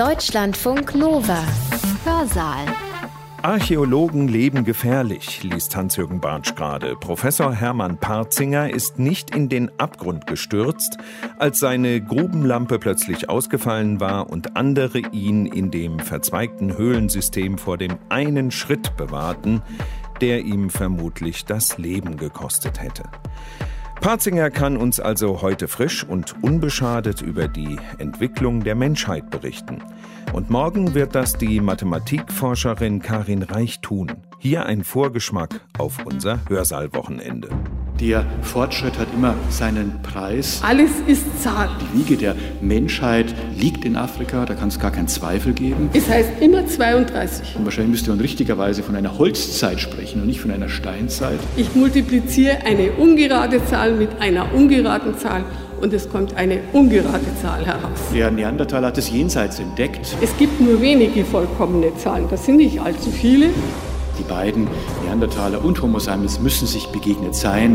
Deutschlandfunk Nova. Hörsaal. Archäologen leben gefährlich, liest Hans-Jürgen Bartsch gerade. Professor Hermann Partzinger ist nicht in den Abgrund gestürzt, als seine Grubenlampe plötzlich ausgefallen war und andere ihn in dem verzweigten Höhlensystem vor dem einen Schritt bewahrten, der ihm vermutlich das Leben gekostet hätte. Partzinger kann uns also heute frisch und unbeschadet über die Entwicklung der Menschheit berichten. Und morgen wird das die Mathematikforscherin Karin Reich tun. Hier ein Vorgeschmack auf unser Hörsaalwochenende. Der Fortschritt hat immer seinen Preis. Alles ist Zahl. Die Wiege der Menschheit liegt in Afrika, da kann es gar keinen Zweifel geben. Es heißt immer 32. Und wahrscheinlich müsste man richtigerweise von einer Holzzeit sprechen und nicht von einer Steinzeit. Ich multipliziere eine ungerade Zahl mit einer ungeraden Zahl und es kommt eine ungerade Zahl heraus. Der Neandertaler hat das Jenseits entdeckt. Es gibt nur wenige vollkommene Zahlen, das sind nicht allzu viele. Die beiden, Neandertaler und Homo sapiens, müssen sich begegnet sein.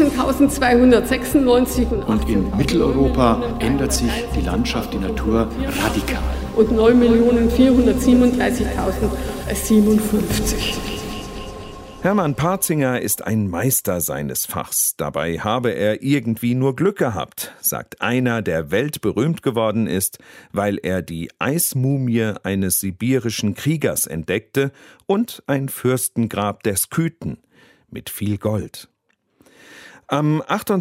17.296 und in Mitteleuropa ändert sich die Landschaft, die Natur radikal. Und 9.437.057. Hermann Partzinger ist ein Meister seines Fachs. Dabei habe er irgendwie nur Glück gehabt, sagt einer, der weltberühmt geworden ist, weil er die Eismumie eines sibirischen Kriegers entdeckte und ein Fürstengrab der Skythen mit viel Gold. Am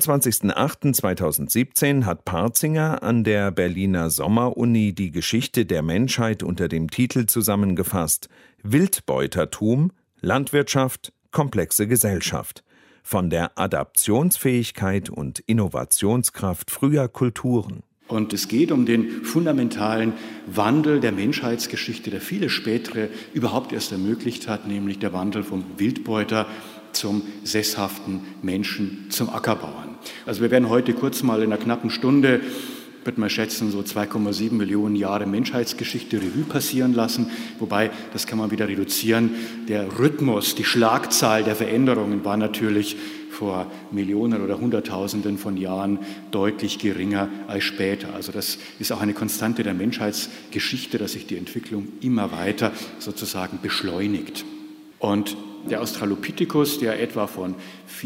28.08.2017 hat Partzinger an der Berliner Sommeruni die Geschichte der Menschheit unter dem Titel zusammengefasst: Wildbeutertum, Landwirtschaft, komplexe Gesellschaft. Von der Adaptionsfähigkeit und Innovationskraft früher Kulturen. Und es geht um den fundamentalen Wandel der Menschheitsgeschichte, der viele spätere überhaupt erst ermöglicht hat, nämlich der Wandel vom Wildbeuter zum sesshaften Menschen, zum Ackerbauern. Also wir werden heute kurz mal in einer knappen Stunde, würde man schätzen, so 2,7 Millionen Jahre Menschheitsgeschichte Revue passieren lassen. Wobei, das kann man wieder reduzieren. Der Rhythmus, die Schlagzahl der Veränderungen war natürlich vor Millionen oder Hunderttausenden von Jahren deutlich geringer als später. Also das ist auch eine Konstante der Menschheitsgeschichte, dass sich die Entwicklung immer weiter sozusagen beschleunigt. Und der Australopithecus, der etwa von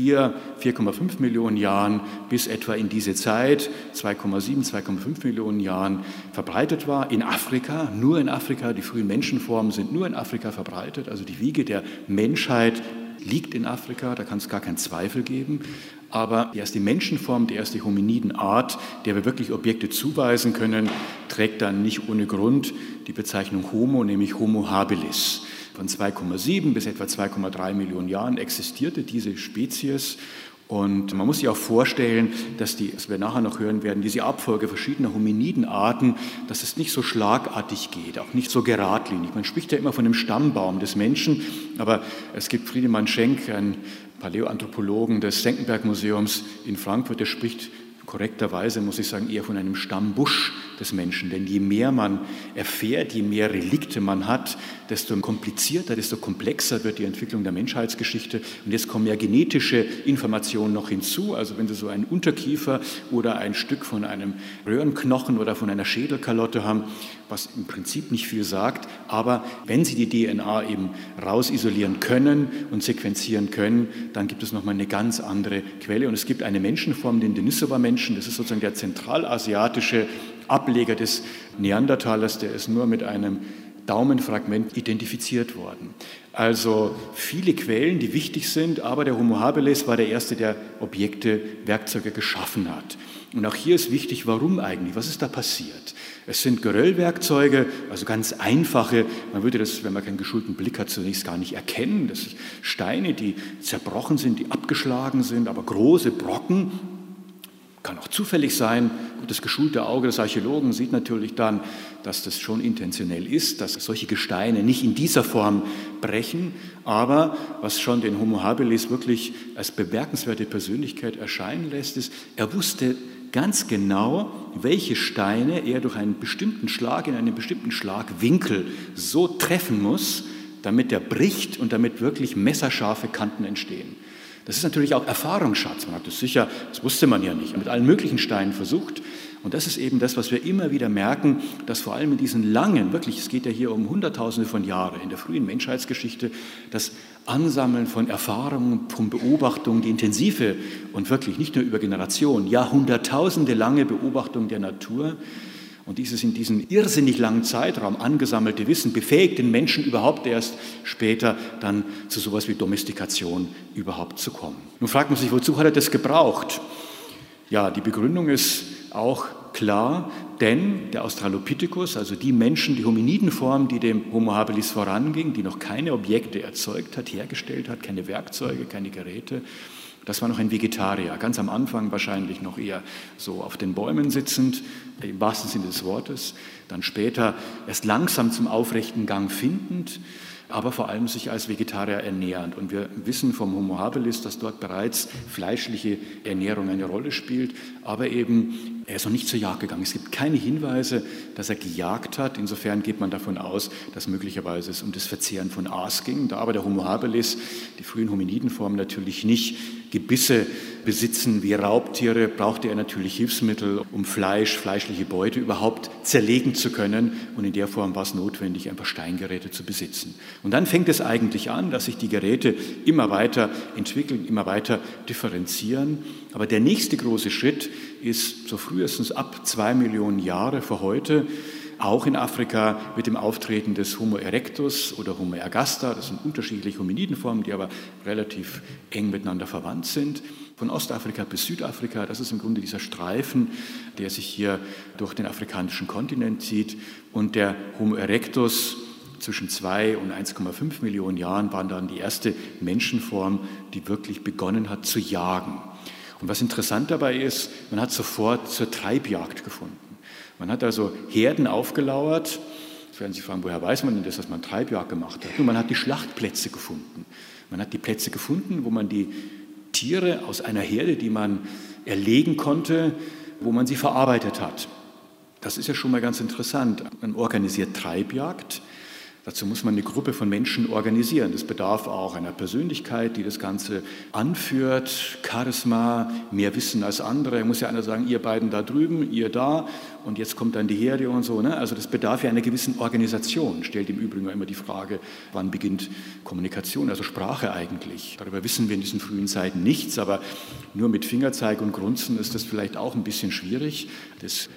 4,5 Millionen Jahren bis etwa in diese Zeit, 2,7, 2,5 Millionen Jahren verbreitet war, in Afrika, nur in Afrika, die frühen Menschenformen sind nur in Afrika verbreitet, also die Wiege der Menschheit liegt in Afrika, da kann es gar keinen Zweifel geben. Aber die erste Menschenform, die erste Hominidenart, der wir wirklich Objekte zuweisen können, trägt dann nicht ohne Grund die Bezeichnung Homo, nämlich Homo habilis. Von 2,7 bis etwa 2,3 Millionen Jahren existierte diese Spezies. Und man muss sich auch vorstellen, dass was wir nachher noch hören werden, diese Abfolge verschiedener Hominidenarten, dass es nicht so schlagartig geht, auch nicht so geradlinig. Man spricht ja immer von dem Stammbaum des Menschen, aber es gibt Friedemann Schenk, einen Paläoanthropologen des Senckenberg-Museums in Frankfurt, der spricht korrekterweise, muss ich sagen, eher von einem Stammbusch des Menschen. Denn je mehr man erfährt, je mehr Relikte man hat, desto komplizierter, desto komplexer wird die Entwicklung der Menschheitsgeschichte. Und jetzt kommen ja genetische Informationen noch hinzu. Also wenn Sie so einen Unterkiefer oder ein Stück von einem Röhrenknochen oder von einer Schädelkalotte haben, was im Prinzip nicht viel sagt, aber wenn Sie die DNA eben rausisolieren können und sequenzieren können, dann gibt es nochmal eine ganz andere Quelle. Und es gibt eine Menschenform, den Denisova-Menschen, das ist sozusagen der zentralasiatische Ableger des Neandertalers, der ist nur mit einem Daumenfragment identifiziert worden. Also viele Quellen, die wichtig sind, aber der Homo habilis war der Erste, der Objekte, Werkzeuge geschaffen hat. Und auch hier ist wichtig, warum eigentlich, was ist da passiert? Es sind Geröllwerkzeuge, also ganz einfache, man würde das, wenn man keinen geschulten Blick hat, zunächst gar nicht erkennen. Das sind Steine, die zerbrochen sind, die abgeschlagen sind, aber große Brocken. Kann auch zufällig sein. Das geschulte Auge des Archäologen sieht natürlich dann, dass das schon intentionell ist, dass solche Gesteine nicht in dieser Form brechen. Aber was schon den Homo habilis wirklich als bemerkenswerte Persönlichkeit erscheinen lässt, ist, er wusste ganz genau, welche Steine er durch einen bestimmten Schlag in einem bestimmten Schlagwinkel so treffen muss, damit er bricht und damit wirklich messerscharfe Kanten entstehen. Das ist natürlich auch Erfahrungsschatz. Man hat das sicher, das wusste man ja nicht, mit allen möglichen Steinen versucht. Und das ist eben das, was wir immer wieder merken, dass vor allem in diesen langen, wirklich, es geht ja hier um Hunderttausende von Jahren in der frühen Menschheitsgeschichte, das Ansammeln von Erfahrungen, von Beobachtungen, die intensive und wirklich nicht nur über Generationen, Jahrhunderttausende lange Beobachtung der Natur und dieses in diesem irrsinnig langen Zeitraum angesammelte Wissen befähigt den Menschen überhaupt erst später dann zu sowas wie Domestikation überhaupt zu kommen. Nun fragt man sich, wozu hat er das gebraucht? Ja, die Begründung ist auch klar, denn der Australopithecus, also die Menschen, die Hominidenform, die dem Homo habilis voranging, die noch keine Objekte erzeugt hat, hergestellt hat, keine Werkzeuge, keine Geräte, das war noch ein Vegetarier, ganz am Anfang wahrscheinlich noch eher so auf den Bäumen sitzend, im wahrsten Sinne des Wortes, dann später erst langsam zum aufrechten Gang findend, aber vor allem sich als Vegetarier ernährend. Und wir wissen vom Homo habilis, dass dort bereits fleischliche Ernährung eine Rolle spielt, aber eben er ist noch nicht zur Jagd gegangen. Es gibt keine Hinweise, dass er gejagt hat. Insofern geht man davon aus, dass möglicherweise es um das Verzehren von Aas ging. Da aber der Homo habilis, die frühen Hominidenformen natürlich nicht Gebisse besitzen wie Raubtiere, brauchte er natürlich Hilfsmittel, um fleischliche Beute überhaupt zerlegen zu können. Und in der Form war es notwendig, ein paar Steingeräte zu besitzen. Und dann fängt es eigentlich an, dass sich die Geräte immer weiter entwickeln, immer weiter differenzieren. Aber der nächste große Schritt ist so frühestens ab 2 Millionen Jahre vor heute, auch in Afrika mit dem Auftreten des Homo erectus oder Homo ergaster. Das sind unterschiedliche Hominidenformen, die aber relativ eng miteinander verwandt sind. Von Ostafrika bis Südafrika, das ist im Grunde dieser Streifen, der sich hier durch den afrikanischen Kontinent zieht. Und der Homo erectus zwischen 2 und 1,5 Millionen Jahren war dann die erste Menschenform, die wirklich begonnen hat zu jagen. Und was interessant dabei ist, man hat sofort zur Treibjagd gefunden. Man hat also Herden aufgelauert. Jetzt werden Sie fragen, woher weiß man denn das, dass man Treibjagd gemacht hat? Nun, man hat die Schlachtplätze gefunden. Man hat die Plätze gefunden, wo man die Tiere aus einer Herde, die man erlegen konnte, wo man sie verarbeitet hat. Das ist ja schon mal ganz interessant. Man organisiert Treibjagd. Dazu muss man eine Gruppe von Menschen organisieren. Das bedarf auch einer Persönlichkeit, die das Ganze anführt, Charisma, mehr Wissen als andere. Muss ja einer sagen, ihr beiden da drüben, ihr da und jetzt kommt dann die Herde und so. Ne? Also das bedarf ja einer gewissen Organisation. Stellt im Übrigen immer die Frage, wann beginnt Kommunikation, also Sprache eigentlich. Darüber wissen wir in diesen frühen Zeiten nichts, aber nur mit Fingerzeig und Grunzen ist das vielleicht auch ein bisschen schwierig. Das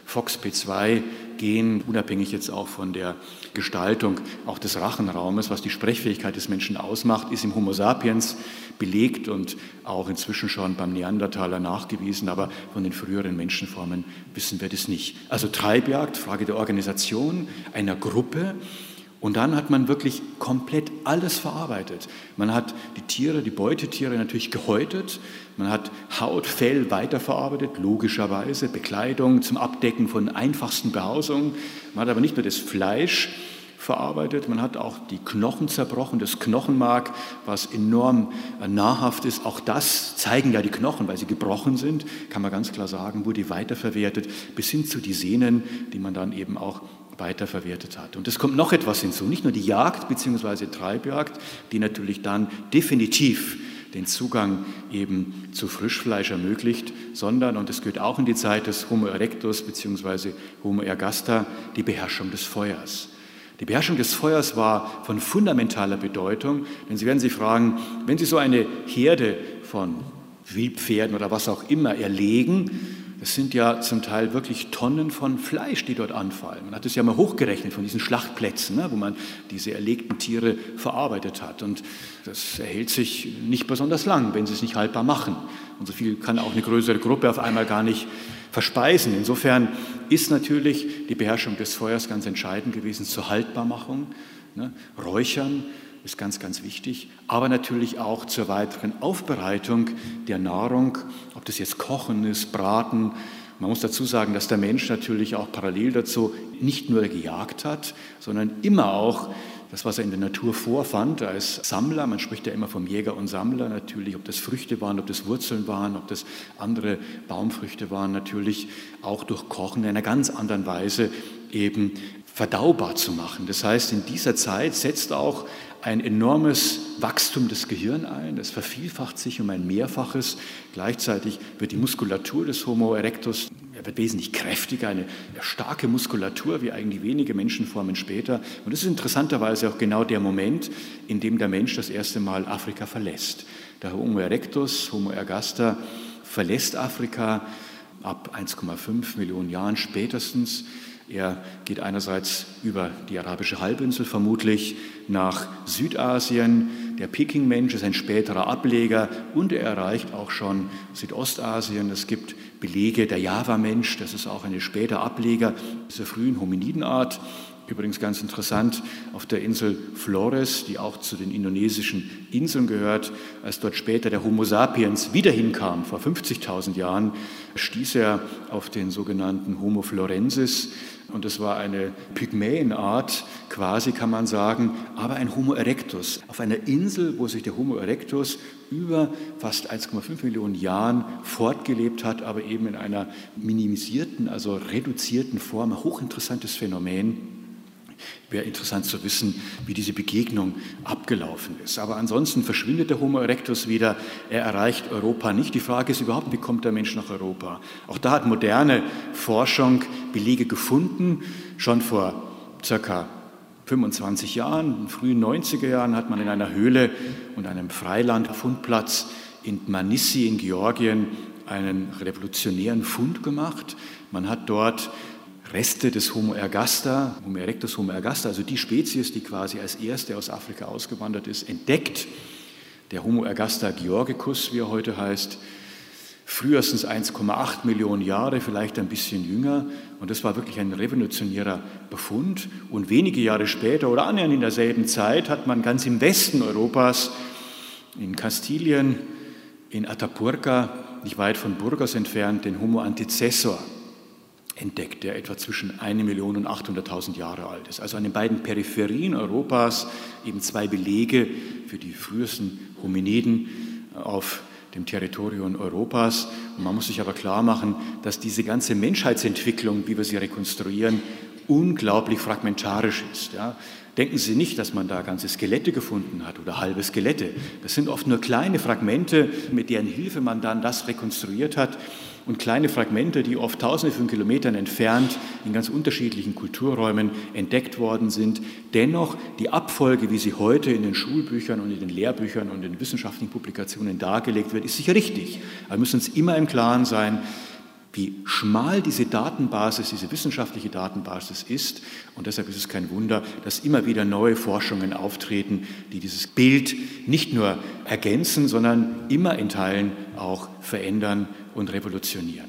FOXP2-Gen, unabhängig jetzt auch von der Gestaltung auch des Rachenraumes, was die Sprechfähigkeit des Menschen ausmacht, ist im Homo sapiens belegt und auch inzwischen schon beim Neandertaler nachgewiesen, aber von den früheren Menschenformen wissen wir das nicht. Also Treibjagd, Frage der Organisation einer Gruppe. Und dann hat man wirklich komplett alles verarbeitet. Man hat die Tiere, die Beutetiere natürlich gehäutet. Man hat Haut, Fell weiterverarbeitet, logischerweise, Bekleidung zum Abdecken von einfachsten Behausungen. Man hat aber nicht nur das Fleisch verarbeitet, man hat auch die Knochen zerbrochen, das Knochenmark, was enorm nahrhaft ist. Auch das zeigen ja die Knochen, weil sie gebrochen sind, kann man ganz klar sagen, wurde weiterverwertet, bis hin zu die Sehnen, die man dann eben auch weiterverwertet hat. Und es kommt noch etwas hinzu, nicht nur die Jagd bzw. Treibjagd, die natürlich dann definitiv den Zugang eben zu Frischfleisch ermöglicht, sondern, und das gehört auch in die Zeit des Homo erectus bzw. Homo ergaster, die Beherrschung des Feuers. Die Beherrschung des Feuers war von fundamentaler Bedeutung, denn Sie werden sich fragen, wenn Sie so eine Herde von Wildpferden oder was auch immer erlegen, das sind ja zum Teil wirklich Tonnen von Fleisch, die dort anfallen. Man hat es ja mal hochgerechnet von diesen Schlachtplätzen, wo man diese erlegten Tiere verarbeitet hat. Und das erhält sich nicht besonders lang, wenn Sie es nicht haltbar machen. Und so viel kann auch eine größere Gruppe auf einmal gar nicht verspeisen. Insofern ist natürlich die Beherrschung des Feuers ganz entscheidend gewesen zur Haltbarmachung. Räuchern ist ganz, ganz wichtig, aber natürlich auch zur weiteren Aufbereitung der Nahrung, ob das jetzt Kochen ist, Braten. Man muss dazu sagen, dass der Mensch natürlich auch parallel dazu nicht nur gejagt hat, sondern immer auch das, was er in der Natur vorfand als Sammler. Man spricht ja immer vom Jäger und Sammler natürlich, ob das Früchte waren, ob das Wurzeln waren, ob das andere Baumfrüchte waren, natürlich auch durch Kochen in einer ganz anderen Weise eben verdaubar zu machen. Das heißt, in dieser Zeit setzt auch ein enormes Wachstum des Gehirns ein. Es vervielfacht sich um ein Mehrfaches. Gleichzeitig wird die Muskulatur des Homo erectus, er wird wesentlich kräftiger, eine starke Muskulatur, wie eigentlich wenige Menschenformen später. Und das ist interessanterweise auch genau der Moment, in dem der Mensch das erste Mal Afrika verlässt. Der Homo erectus, Homo ergaster, verlässt Afrika ab 1,5 Millionen Jahren spätestens. Er geht einerseits über die arabische Halbinsel vermutlich nach Südasien. Der Peking-Mensch ist ein späterer Ableger und er erreicht auch schon Südostasien. Es gibt Belege, der Java-Mensch, das ist auch ein später Ableger dieser frühen Hominidenart. Übrigens ganz interessant, auf der Insel Flores, die auch zu den indonesischen Inseln gehört, als dort später der Homo sapiens wieder hinkam, vor 50.000 Jahren, stieß er auf den sogenannten Homo florensis. Und das war eine Pygmäenart, quasi kann man sagen, aber ein Homo erectus. Auf einer Insel, wo sich der Homo erectus über fast 1,5 Millionen Jahren fortgelebt hat, aber eben in einer minimisierten, also reduzierten Form. Ein hochinteressantes Phänomen. Wäre interessant zu wissen, wie diese Begegnung abgelaufen ist. Aber ansonsten verschwindet der Homo erectus wieder. Er erreicht Europa nicht. Die Frage ist überhaupt, wie kommt der Mensch nach Europa? Auch da hat moderne Forschung Belege gefunden. Schon vor circa 25 Jahren, in den frühen 90er Jahren, hat man in einer Höhle und einem Freilandfundplatz in Dmanisi in Georgien einen revolutionären Fund gemacht. Man hat dort Reste des Homo ergaster, Homo erectus, Homo ergaster, also die Spezies, die quasi als erste aus Afrika ausgewandert ist, entdeckt. Der Homo ergaster georgicus, wie er heute heißt, frühestens 1,8 Millionen Jahre, vielleicht ein bisschen jünger. Und das war wirklich ein revolutionärer Befund. Und wenige Jahre später oder annähernd in derselben Zeit hat man ganz im Westen Europas, in Kastilien, in Atapuerca, nicht weit von Burgos entfernt, den Homo antecessor entdeckt, der etwa zwischen 1 Million und 800.000 Jahre alt ist. Also an den beiden Peripherien Europas eben zwei Belege für die frühesten Hominiden auf dem Territorium Europas. Und man muss sich aber klar machen, dass diese ganze Menschheitsentwicklung, wie wir sie rekonstruieren, unglaublich fragmentarisch ist. Ja. Denken Sie nicht, dass man da ganze Skelette gefunden hat oder halbe Skelette. Das sind oft nur kleine Fragmente, mit deren Hilfe man dann das rekonstruiert hat. Und kleine Fragmente, die oft Tausende von Kilometern entfernt in ganz unterschiedlichen Kulturräumen entdeckt worden sind. Dennoch die Abfolge, wie sie heute in den Schulbüchern und in den Lehrbüchern und in wissenschaftlichen Publikationen dargelegt wird, ist sicher richtig. Aber wir müssen uns immer im Klaren sein, wie schmal diese Datenbasis, diese wissenschaftliche Datenbasis ist. Und deshalb ist es kein Wunder, dass immer wieder neue Forschungen auftreten, die dieses Bild nicht nur ergänzen, sondern immer in Teilen auch verändern und revolutionieren.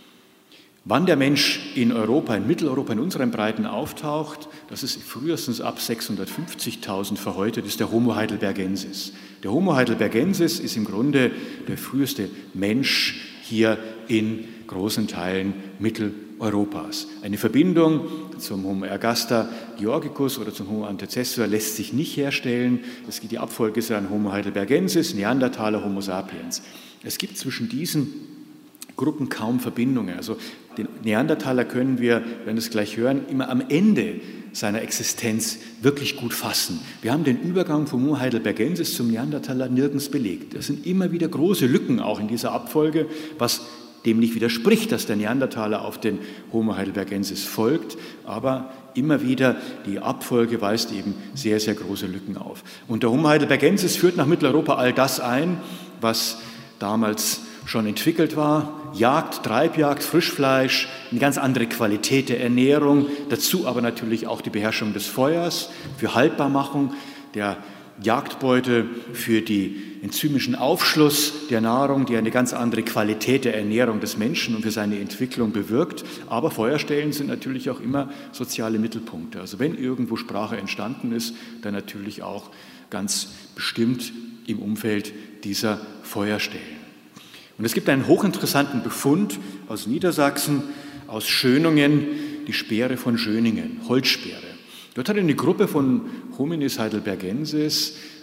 Wann der Mensch in Europa, in Mitteleuropa, in unseren Breiten auftaucht, das ist frühestens ab 650.000 verhäutet, ist der Homo heidelbergensis. Der Homo heidelbergensis ist im Grunde der früheste Mensch hier in großen Teilen Mitteleuropas. Eine Verbindung zum Homo ergaster georgicus oder zum Homo antecessor lässt sich nicht herstellen. Die Abfolge ist ein Homo heidelbergensis, Neandertaler, Homo sapiens. Es gibt zwischen diesen Gruppen kaum Verbindungen. Also den Neandertaler können wir, wenn wir es gleich hören, immer am Ende seiner Existenz wirklich gut fassen. Wir haben den Übergang vom Homo heidelbergensis zum Neandertaler nirgends belegt. Es sind immer wieder große Lücken auch in dieser Abfolge, was dem nicht widerspricht, dass der Neandertaler auf den Homo heidelbergensis folgt, aber immer wieder die Abfolge weist eben sehr, sehr große Lücken auf. Und der Homo heidelbergensis führt nach Mitteleuropa all das ein, was damals schon entwickelt war. Jagd, Treibjagd, Frischfleisch, eine ganz andere Qualität der Ernährung, dazu aber natürlich auch die Beherrschung des Feuers für Haltbarmachung der Jagdbeute, für den enzymischen Aufschluss der Nahrung, die eine ganz andere Qualität der Ernährung des Menschen und für seine Entwicklung bewirkt. Aber Feuerstellen sind natürlich auch immer soziale Mittelpunkte. Also wenn irgendwo Sprache entstanden ist, dann natürlich auch ganz bestimmt im Umfeld dieser Feuerstellen. Und es gibt einen hochinteressanten Befund aus Niedersachsen, aus Schönungen, die Speere von Schöningen, Holzspeere. Dort hat eine Gruppe von Hominis heidelbergensis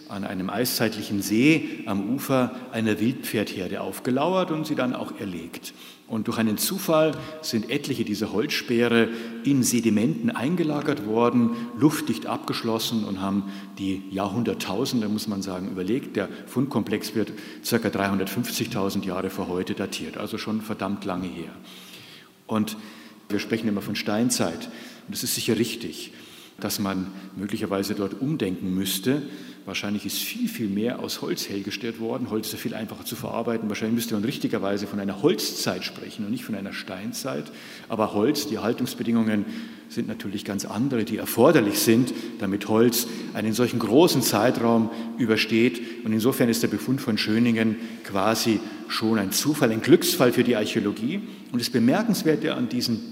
an einem eiszeitlichen See am Ufer einer Wildpferdherde aufgelauert und sie dann auch erlegt. Und durch einen Zufall sind etliche dieser Holzspeere in Sedimenten eingelagert worden, luftdicht abgeschlossen und haben die Jahrhunderttausende, muss man sagen, überlegt. Der Fundkomplex wird ca. 350.000 Jahre vor heute datiert, also schon verdammt lange her. Und wir sprechen immer von Steinzeit. Und es ist sicher richtig, dass man möglicherweise dort umdenken müsste. Wahrscheinlich ist viel, viel mehr aus Holz hergestellt worden. Holz ist ja viel einfacher zu verarbeiten. Wahrscheinlich müsste man richtigerweise von einer Holzzeit sprechen und nicht von einer Steinzeit. Aber Holz, die Haltungsbedingungen sind natürlich ganz andere, die erforderlich sind, damit Holz einen solchen großen Zeitraum übersteht. Und insofern ist der Befund von Schöningen quasi schon ein Zufall, ein Glücksfall für die Archäologie. Und das Bemerkenswerte an diesen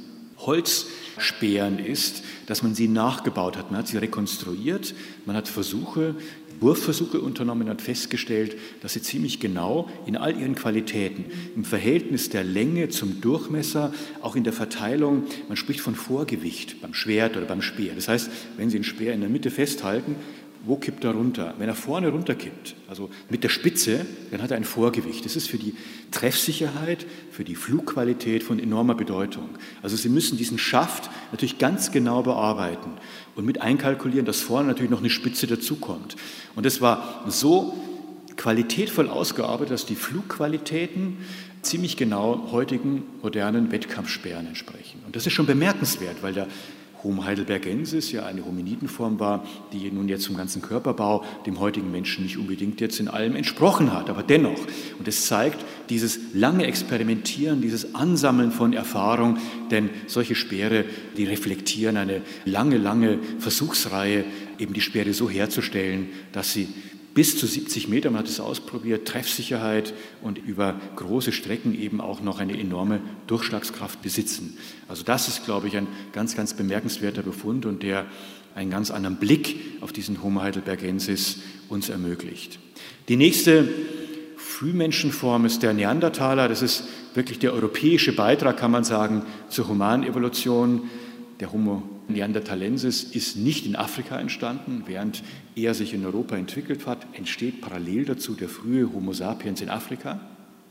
Holzspeeren ist, dass man sie nachgebaut hat. Man hat sie rekonstruiert, man hat Wurfversuche unternommen, hat festgestellt, dass sie ziemlich genau in all ihren Qualitäten, im Verhältnis der Länge zum Durchmesser, auch in der Verteilung, man spricht von Vorgewicht beim Schwert oder beim Speer. Das heißt, wenn Sie einen Speer in der Mitte festhalten, wo kippt er runter? Wenn er vorne runterkippt, also mit der Spitze, dann hat er ein Vorgewicht. Das ist für die Treffsicherheit, für die Flugqualität von enormer Bedeutung. Also Sie müssen diesen Schaft natürlich ganz genau bearbeiten und mit einkalkulieren, dass vorne natürlich noch eine Spitze dazukommt. Und das war so qualitätvoll ausgearbeitet, dass die Flugqualitäten ziemlich genau heutigen modernen Wettkampfsperren entsprechen. Und das ist schon bemerkenswert, weil der Homo heidelbergensis ja eine Hominidenform war, die nun jetzt zum ganzen Körperbau dem heutigen Menschen nicht unbedingt jetzt in allem entsprochen hat, aber dennoch. Und es zeigt dieses lange Experimentieren, dieses Ansammeln von Erfahrung, denn solche Speere, die reflektieren eine lange, lange Versuchsreihe, eben die Speere so herzustellen, dass sie bis zu 70 Meter, man hat es ausprobiert, Treffsicherheit und über große Strecken eben auch noch eine enorme Durchschlagskraft besitzen. Also das ist, glaube ich, ein ganz, ganz bemerkenswerter Befund und der einen ganz anderen Blick auf diesen Homo heidelbergensis uns ermöglicht. Die nächste Frühmenschenform ist der Neandertaler. Das ist wirklich der europäische Beitrag, kann man sagen, zur Humanevolution. Der Homo neanderthalensis ist nicht in Afrika entstanden, während er sich in Europa entwickelt hat, entsteht parallel dazu der frühe Homo sapiens in Afrika,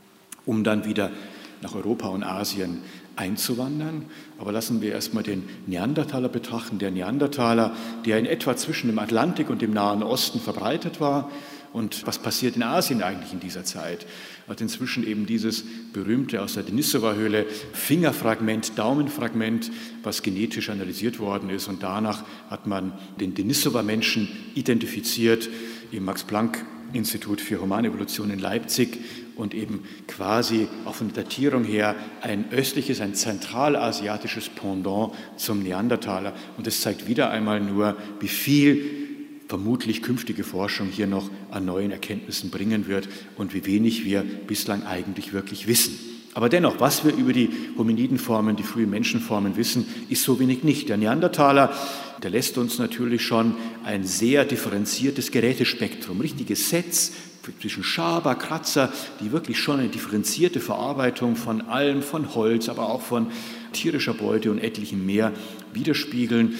um dann wieder nach Europa und Asien einzuwandern. Aber lassen wir erstmal den Neandertaler betrachten. Der Neandertaler, der in etwa zwischen dem Atlantik und dem Nahen Osten verbreitet war. Und was passiert in Asien eigentlich in dieser Zeit? Hat inzwischen eben dieses berühmte aus der Denisova-Höhle Fingerfragment, Daumenfragment, was genetisch analysiert worden ist. Und danach hat man den Denisova-Menschen identifiziert im Max-Planck-Institut für Humanevolution in Leipzig und eben quasi auch von der Datierung her ein östliches, ein zentralasiatisches Pendant zum Neandertaler. Und das zeigt wieder einmal nur, wie viel vermutlich künftige Forschung hier noch an neuen Erkenntnissen bringen wird und wie wenig wir bislang eigentlich wirklich wissen. Aber dennoch, was wir über die Hominidenformen, die frühen Menschenformen wissen, ist so wenig nicht. Der Neandertaler, der lässt uns natürlich schon ein sehr differenziertes Gerätespektrum, richtige Sets zwischen Schaber, Kratzer, die wirklich schon eine differenzierte Verarbeitung von allem, von Holz, aber auch von tierischer Beute und etlichem mehr widerspiegeln.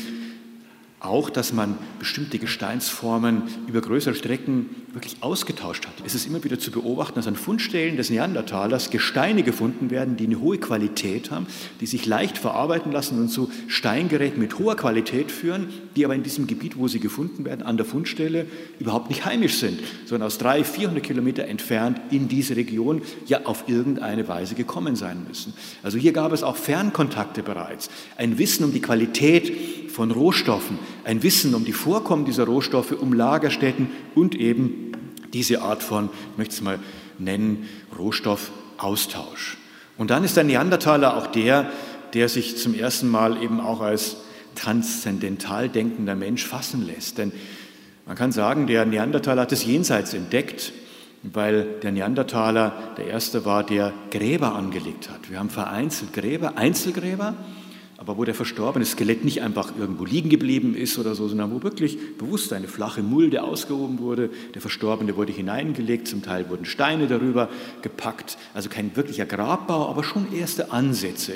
Auch, dass man bestimmte Gesteinsformen über größere Strecken wirklich ausgetauscht hat. Es ist immer wieder zu beobachten, dass an Fundstellen des Neandertalers Gesteine gefunden werden, die eine hohe Qualität haben, die sich leicht verarbeiten lassen und zu Steingeräten mit hoher Qualität führen, die aber in diesem Gebiet, wo sie gefunden werden, an der Fundstelle überhaupt nicht heimisch sind, sondern aus 300-400 Kilometer entfernt in diese Region ja auf irgendeine Weise gekommen sein müssen. Also hier gab es auch Fernkontakte bereits, ein Wissen um die Qualität von Rohstoffen, ein Wissen um die Vorkommen dieser Rohstoffe, um Lagerstätten und eben diese Art von, ich möchte es mal nennen, Rohstoffaustausch. Und dann ist der Neandertaler auch der sich zum ersten Mal eben auch als transzendental denkender Mensch fassen lässt. Denn man kann sagen, der Neandertaler hat das Jenseits entdeckt, weil der Neandertaler der Erste war, der Gräber angelegt hat. Wir haben vereinzelt Gräber, Einzelgräber, aber wo der verstorbene Skelett nicht einfach irgendwo liegen geblieben ist oder so, sondern wo wirklich bewusst eine flache Mulde ausgehoben wurde. Der Verstorbene wurde hineingelegt, zum Teil wurden Steine darüber gepackt, also kein wirklicher Grabbau, aber schon erste Ansätze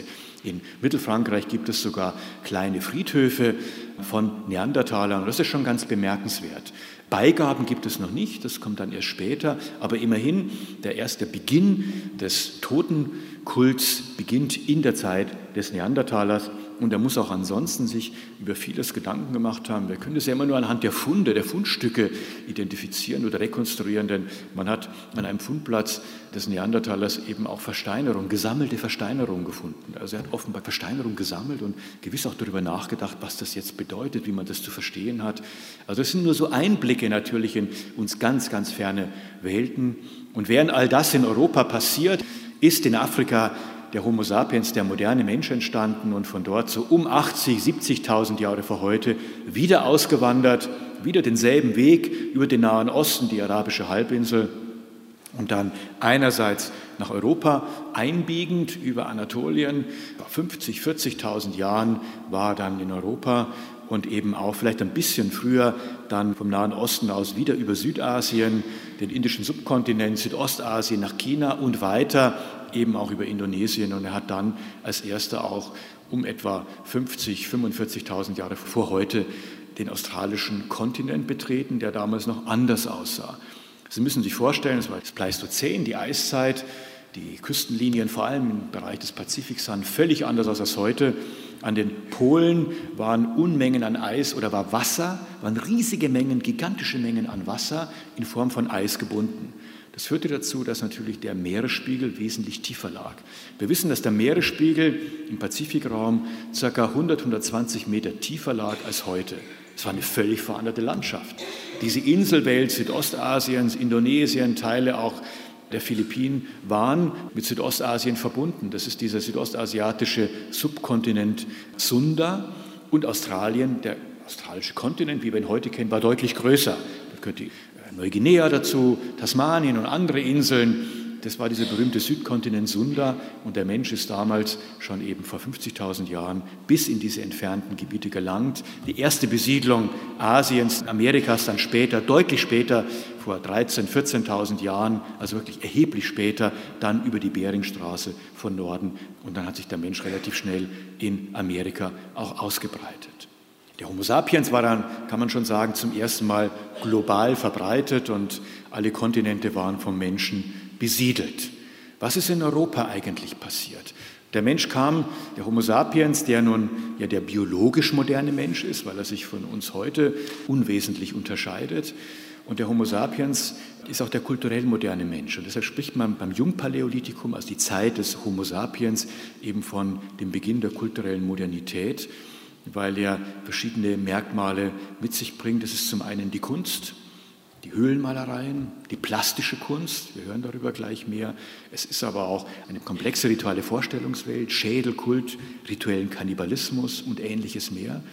In Mittelfrankreich gibt es sogar kleine Friedhöfe von Neandertalern. Das ist schon ganz bemerkenswert. Beigaben gibt es noch nicht, das kommt dann erst später. Aber immerhin, der erste Beginn des Totenkults beginnt in der Zeit des Neandertalers. Und er muss auch ansonsten sich über vieles Gedanken gemacht haben. Wir können das ja immer nur anhand der Funde, der Fundstücke identifizieren oder rekonstruieren, denn man hat an einem Fundplatz des Neandertalers eben auch Versteinerung, gesammelte Versteinerung gefunden. Also er hat offenbar Versteinerung gesammelt und gewiss auch darüber nachgedacht, was das jetzt bedeutet, wie man das zu verstehen hat. Also das sind nur so Einblicke natürlich in uns ganz, ganz ferne Welten. Und während all das in Europa passiert, ist in Afrika der Homo sapiens, der moderne Mensch, entstanden und von dort so um 80.000, 70.000 Jahre vor heute wieder ausgewandert, wieder denselben Weg über den Nahen Osten, die arabische Halbinsel und dann einerseits nach Europa einbiegend über Anatolien. 50.000, 40.000 Jahren war dann in Europa und eben auch vielleicht ein bisschen früher dann vom Nahen Osten aus wieder über Südasien, den indischen Subkontinent, Südostasien nach China und weiter eben auch über Indonesien. Und er hat dann als erster auch um etwa 50.000, 45.000 Jahre vor heute den australischen Kontinent betreten, der damals noch anders aussah. Sie müssen sich vorstellen, es war das Pleistozän, die Eiszeit, die Küstenlinien vor allem im Bereich des Pazifiks sahen völlig anders aus als heute. An den Polen waren Unmengen an Eis oder war Wasser, waren riesige Mengen, gigantische Mengen an Wasser in Form von Eis gebunden. Das führte dazu, dass natürlich der Meeresspiegel wesentlich tiefer lag. Wir wissen, dass der Meeresspiegel im Pazifikraum ca. 100, 120 Meter tiefer lag als heute. Es war eine völlig veränderte Landschaft. Diese Inselwelt Südostasiens, Indonesien, Teile auch der Philippinen waren mit Südostasien verbunden. Das ist dieser südostasiatische Subkontinent Sunda und Australien, der australische Kontinent, wie wir ihn heute kennen, war deutlich größer. Da gehört die Neuguinea dazu, Tasmanien und andere Inseln. Das war dieser berühmte Südkontinent Sunda und der Mensch ist damals schon eben vor 50.000 Jahren bis in diese entfernten Gebiete gelangt. Die erste Besiedlung Asiens, Amerikas dann später, deutlich später, vor 13.000, 14.000 Jahren, also wirklich erheblich später, dann über die Beringstraße von Norden und dann hat sich der Mensch relativ schnell in Amerika auch ausgebreitet. Der Homo sapiens war dann, kann man schon sagen, zum ersten Mal global verbreitet und alle Kontinente waren vom Menschen besiedelt. Was ist in Europa eigentlich passiert? Der Mensch kam, der Homo sapiens, der nun ja der biologisch moderne Mensch ist, weil er sich von uns heute unwesentlich unterscheidet. Und der Homo sapiens ist auch der kulturell moderne Mensch. Und deshalb spricht man beim Jungpaläolithikum, also die Zeit des Homo sapiens, eben von dem Beginn der kulturellen Modernität, weil er verschiedene Merkmale mit sich bringt. Das ist zum einen die Kunst, die Höhlenmalereien, die plastische Kunst, wir hören darüber gleich mehr. Es ist aber auch eine komplexe rituelle Vorstellungswelt, Schädelkult, rituellen Kannibalismus und Ähnliches mehr.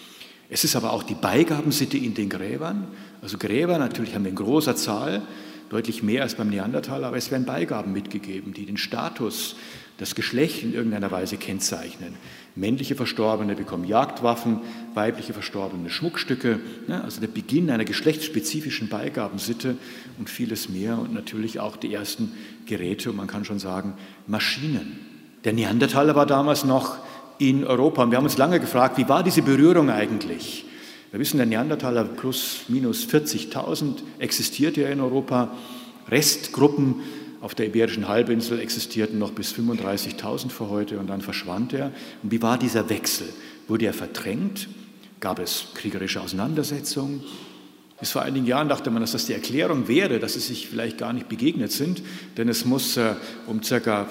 Es ist aber auch die Beigabensitte in den Gräbern. Also Gräber natürlich haben wir in großer Zahl, deutlich mehr als beim Neandertaler, aber es werden Beigaben mitgegeben, die den Status, das Geschlecht in irgendeiner Weise kennzeichnen. Männliche Verstorbene bekommen Jagdwaffen, weibliche Verstorbene Schmuckstücke, also der Beginn einer geschlechtsspezifischen Beigabensitte und vieles mehr und natürlich auch die ersten Geräte und man kann schon sagen Maschinen. Der Neandertaler war damals noch in Europa und wir haben uns lange gefragt, wie war diese Berührung eigentlich? Wir wissen, der Neandertaler plus minus 40.000 existierte ja in Europa, Restgruppen auf der Iberischen Halbinsel existierten noch bis 35.000 vor heute und dann verschwand er. Und wie war dieser Wechsel? Wurde er verdrängt? Gab es kriegerische Auseinandersetzungen? Bis vor einigen Jahren dachte man, dass das die Erklärung wäre, dass sie sich vielleicht gar nicht begegnet sind, denn es muss um ca.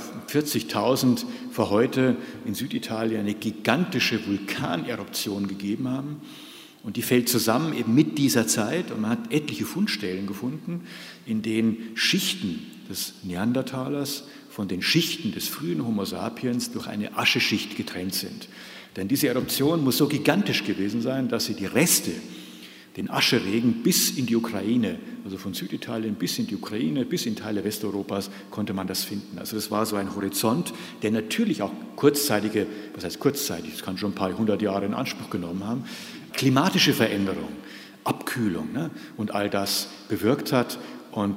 40.000 vor heute in Süditalien eine gigantische Vulkaneruption gegeben haben. Und die fällt zusammen eben mit dieser Zeit und man hat etliche Fundstellen gefunden, in denen Schichten des Neandertalers von den Schichten des frühen Homo sapiens durch eine Ascheschicht getrennt sind. Denn diese Eruption muss so gigantisch gewesen sein, dass sie die Reste, den Ascheregen bis in die Ukraine, also von Süditalien bis in die Ukraine, bis in Teile Westeuropas, konnte man das finden. Also das war so ein Horizont, der natürlich auch kurzzeitige, was heißt kurzzeitig, das kann schon ein paar hundert Jahre in Anspruch genommen haben, klimatische Veränderung, Abkühlung und all das bewirkt hat. Und die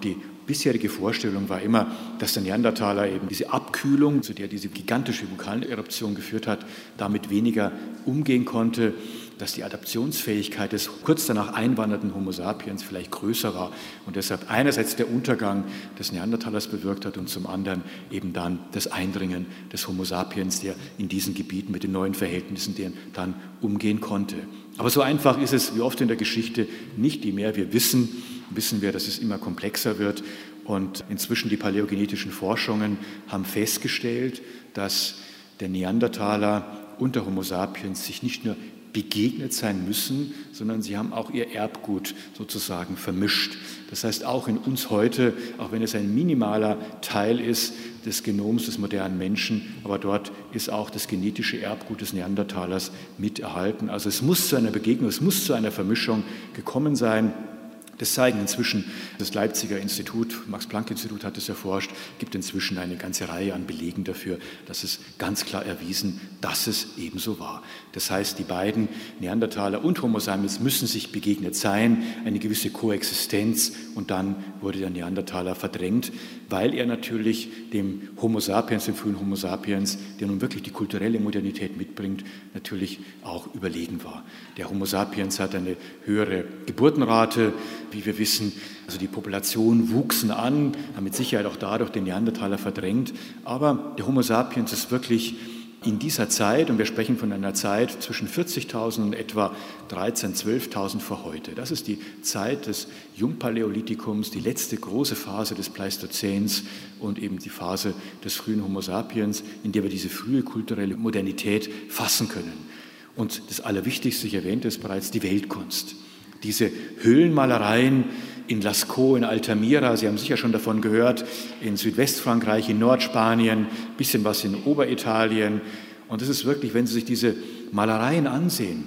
bisherige Vorstellung war immer, dass der Neandertaler eben diese Abkühlung, zu der diese gigantische Vulkaneruption geführt hat, damit weniger umgehen konnte, dass die Adaptionsfähigkeit des kurz danach einwandernden Homo sapiens vielleicht größer war und deshalb einerseits der Untergang des Neandertalers bewirkt hat und zum anderen eben dann das Eindringen des Homo sapiens, der in diesen Gebieten mit den neuen Verhältnissen dann umgehen konnte. Aber so einfach ist es, wie oft in der Geschichte, nicht. Je mehr wir wissen, wissen wir, dass es immer komplexer wird. Und inzwischen die paläogenetischen Forschungen haben festgestellt, dass der Neandertaler und der Homo sapiens sich nicht nur begegnet sein müssen, sondern sie haben auch ihr Erbgut sozusagen vermischt. Das heißt, auch in uns heute, auch wenn es ein minimaler Teil ist des Genoms des modernen Menschen, aber dort ist auch das genetische Erbgut des Neandertalers mit erhalten. Also es muss zu einer Begegnung, es muss zu einer Vermischung gekommen sein. Das zeigen inzwischen das Leipziger Institut, Max-Planck-Institut hat es erforscht, gibt inzwischen eine ganze Reihe an Belegen dafür, dass es ganz klar erwiesen, dass es ebenso war. Das heißt, die beiden, Neandertaler und Homo sapiens, müssen sich begegnet sein, eine gewisse Koexistenz, und dann wurde der Neandertaler verdrängt, weil er natürlich dem Homo sapiens, dem frühen Homo sapiens, der nun wirklich die kulturelle Modernität mitbringt, natürlich auch überlegen war. Der Homo sapiens hat eine höhere Geburtenrate, wie wir wissen, also die Populationen wuchsen an, haben mit Sicherheit auch dadurch den Neandertaler verdrängt. Aber der Homo sapiens ist wirklich in dieser Zeit, und wir sprechen von einer Zeit zwischen 40.000 und etwa 13.000, 12.000 vor heute. Das ist die Zeit des Jungpaläolithikums, die letzte große Phase des Pleistozäns und eben die Phase des frühen Homo sapiens, in der wir diese frühe kulturelle Modernität fassen können. Und das Allerwichtigste, ich erwähnte es bereits, die Weltkunst. Diese Höhlenmalereien in Lascaux, in Altamira, Sie haben sicher schon davon gehört, in Südwestfrankreich, in Nordspanien, ein bisschen was in Oberitalien. Und es ist wirklich, wenn Sie sich diese Malereien ansehen,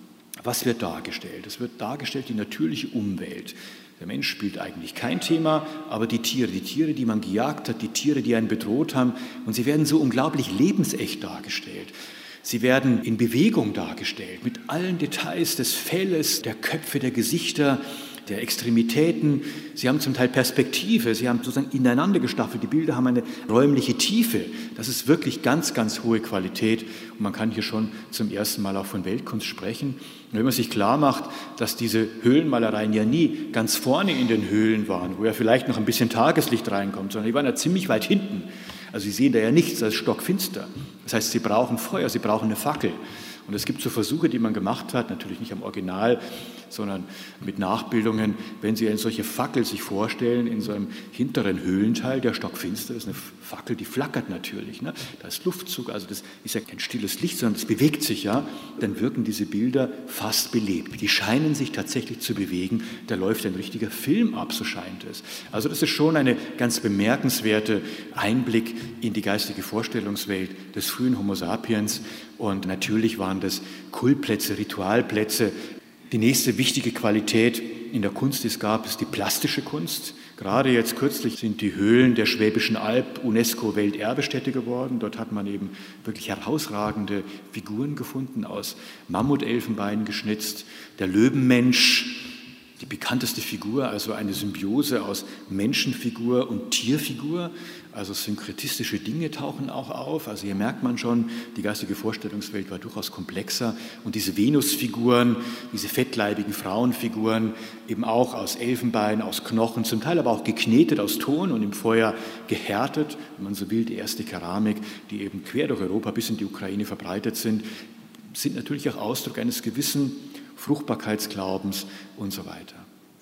was wird dargestellt? Es wird dargestellt die natürliche Umwelt. Der Mensch spielt eigentlich kein Thema, aber die Tiere, die man gejagt hat, die Tiere, die einen bedroht haben, und sie werden so unglaublich lebensecht dargestellt. Sie werden in Bewegung dargestellt, mit allen Details des Felles, der Köpfe, der Gesichter, der Extremitäten. Sie haben zum Teil Perspektive, sie haben sozusagen ineinander gestaffelt. Die Bilder haben eine räumliche Tiefe. Das ist wirklich ganz, ganz hohe Qualität. Und man kann hier schon zum ersten Mal auch von Weltkunst sprechen. Und wenn man sich klar macht, dass diese Höhlenmalereien ja nie ganz vorne in den Höhlen waren, wo ja vielleicht noch ein bisschen Tageslicht reinkommt, sondern die waren ja ziemlich weit hinten. Also Sie sehen da ja nichts, das ist stockfinster. Das heißt, Sie brauchen Feuer, Sie brauchen eine Fackel. Und es gibt so Versuche, die man gemacht hat, natürlich nicht am Original, sondern mit Nachbildungen. Wenn Sie eine solche Fackel sich vorstellen, in so einem hinteren Höhlenteil, der stockfinster ist, eine Fackel, die flackert natürlich, ne? Da ist Luftzug, also das ist ja kein stilles Licht, sondern das bewegt sich ja. Dann wirken diese Bilder fast belebt. Die scheinen sich tatsächlich zu bewegen. Da läuft ein richtiger Film ab, so scheint es. Also das ist schon eine ganz bemerkenswerte Einblick in die geistige Vorstellungswelt des frühen Homo sapiens. Und natürlich waren das Kultplätze, Ritualplätze. Die nächste wichtige Qualität in der Kunst, die es gab, ist die plastische Kunst. Gerade jetzt kürzlich sind die Höhlen der Schwäbischen Alb UNESCO-Welterbestätte geworden. Dort hat man eben wirklich herausragende Figuren gefunden, aus Mammutelfenbein geschnitzt. Der Löwenmensch, die bekannteste Figur, also eine Symbiose aus Menschenfigur und Tierfigur. Also synkretistische Dinge tauchen auch auf. Also hier merkt man schon, die geistige Vorstellungswelt war durchaus komplexer. Und diese Venusfiguren, diese fettleibigen Frauenfiguren, eben auch aus Elfenbein, aus Knochen, zum Teil aber auch geknetet aus Ton und im Feuer gehärtet. Wenn man so will, die erste Keramik, die eben quer durch Europa bis in die Ukraine verbreitet sind natürlich auch Ausdruck eines gewissen Fruchtbarkeitsglaubens und so weiter.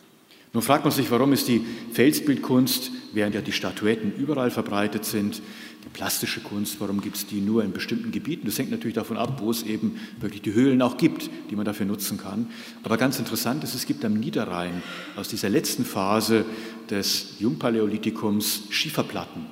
Nun fragt man sich, warum ist die Felsbildkunst, während ja die Statuetten überall verbreitet sind, die plastische Kunst, warum gibt es die nur in bestimmten Gebieten? Das hängt natürlich davon ab, wo es eben wirklich die Höhlen auch gibt, die man dafür nutzen kann. Aber ganz interessant ist, es gibt am Niederrhein aus dieser letzten Phase des Jungpaläolithikums Schieferplatten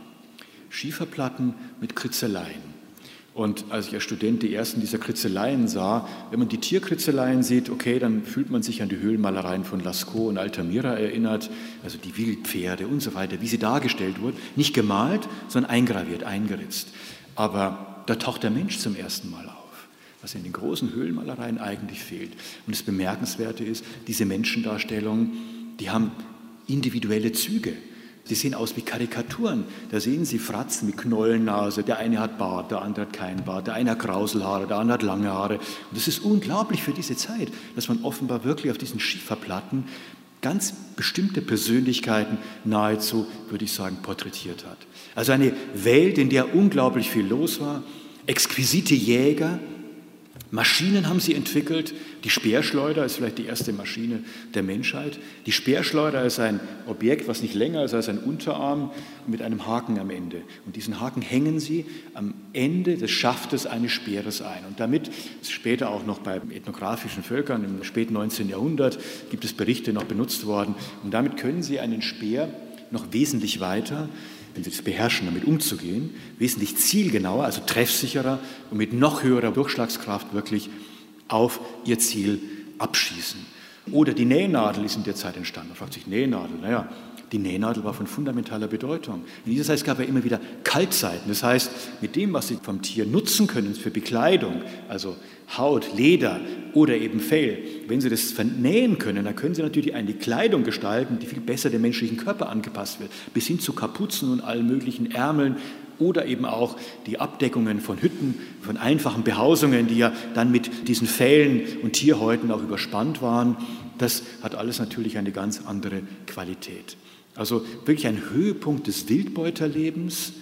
mit Kritzeleien. Und als ich als Student die ersten dieser Kritzeleien sah, wenn man die Tierkritzeleien sieht, okay, dann fühlt man sich an die Höhlenmalereien von Lascaux und Altamira erinnert, also die Wildpferde und so weiter, wie sie dargestellt wurden, nicht gemalt, sondern eingraviert, eingeritzt. Aber da taucht der Mensch zum ersten Mal auf, was in den großen Höhlenmalereien eigentlich fehlt. Und das Bemerkenswerte ist, diese Menschendarstellungen, die haben individuelle Züge. die sehen aus wie Karikaturen. Da sehen Sie Fratzen mit Knollennase, der eine hat Bart, der andere hat keinen Bart, der eine hat Krauselhaare, der andere hat lange Haare. Und das ist unglaublich für diese Zeit, dass man offenbar wirklich auf diesen Schieferplatten ganz bestimmte Persönlichkeiten nahezu, würde ich sagen, porträtiert hat. Also eine Welt, in der unglaublich viel los war, exquisite Jäger, Maschinen haben sie entwickelt. Die Speerschleuder ist vielleicht die erste Maschine der Menschheit. Die Speerschleuder ist ein Objekt, was nicht länger ist als ein Unterarm mit einem Haken am Ende. Und diesen Haken hängen sie am Ende des Schaftes eines Speeres ein. Und damit ist später auch noch bei ethnografischen Völkern im späten 19. Jahrhundert gibt es Berichte noch benutzt worden. Und damit können sie einen Speer noch wesentlich weiter, wenn sie das beherrschen, damit umzugehen, wesentlich zielgenauer, also treffsicherer und mit noch höherer Durchschlagskraft wirklich auf ihr Ziel abschießen. Oder die Nähnadel ist in der Zeit entstanden. Man fragt sich, Nähnadel, naja, die Nähnadel war von fundamentaler Bedeutung. In dieser Zeit gab es ja immer wieder Kaltzeiten. Das heißt, mit dem, was Sie vom Tier nutzen können für Bekleidung, also Haut, Leder oder eben Fell, wenn Sie das vernähen können, dann können Sie natürlich eine Kleidung gestalten, die viel besser dem menschlichen Körper angepasst wird, bis hin zu Kapuzen und allen möglichen Ärmeln oder eben auch die Abdeckungen von Hütten, von einfachen Behausungen, die ja dann mit diesen Fellen und Tierhäuten auch überspannt waren. Das hat alles natürlich eine ganz andere Qualität. Also wirklich ein Höhepunkt des Wildbeuterlebens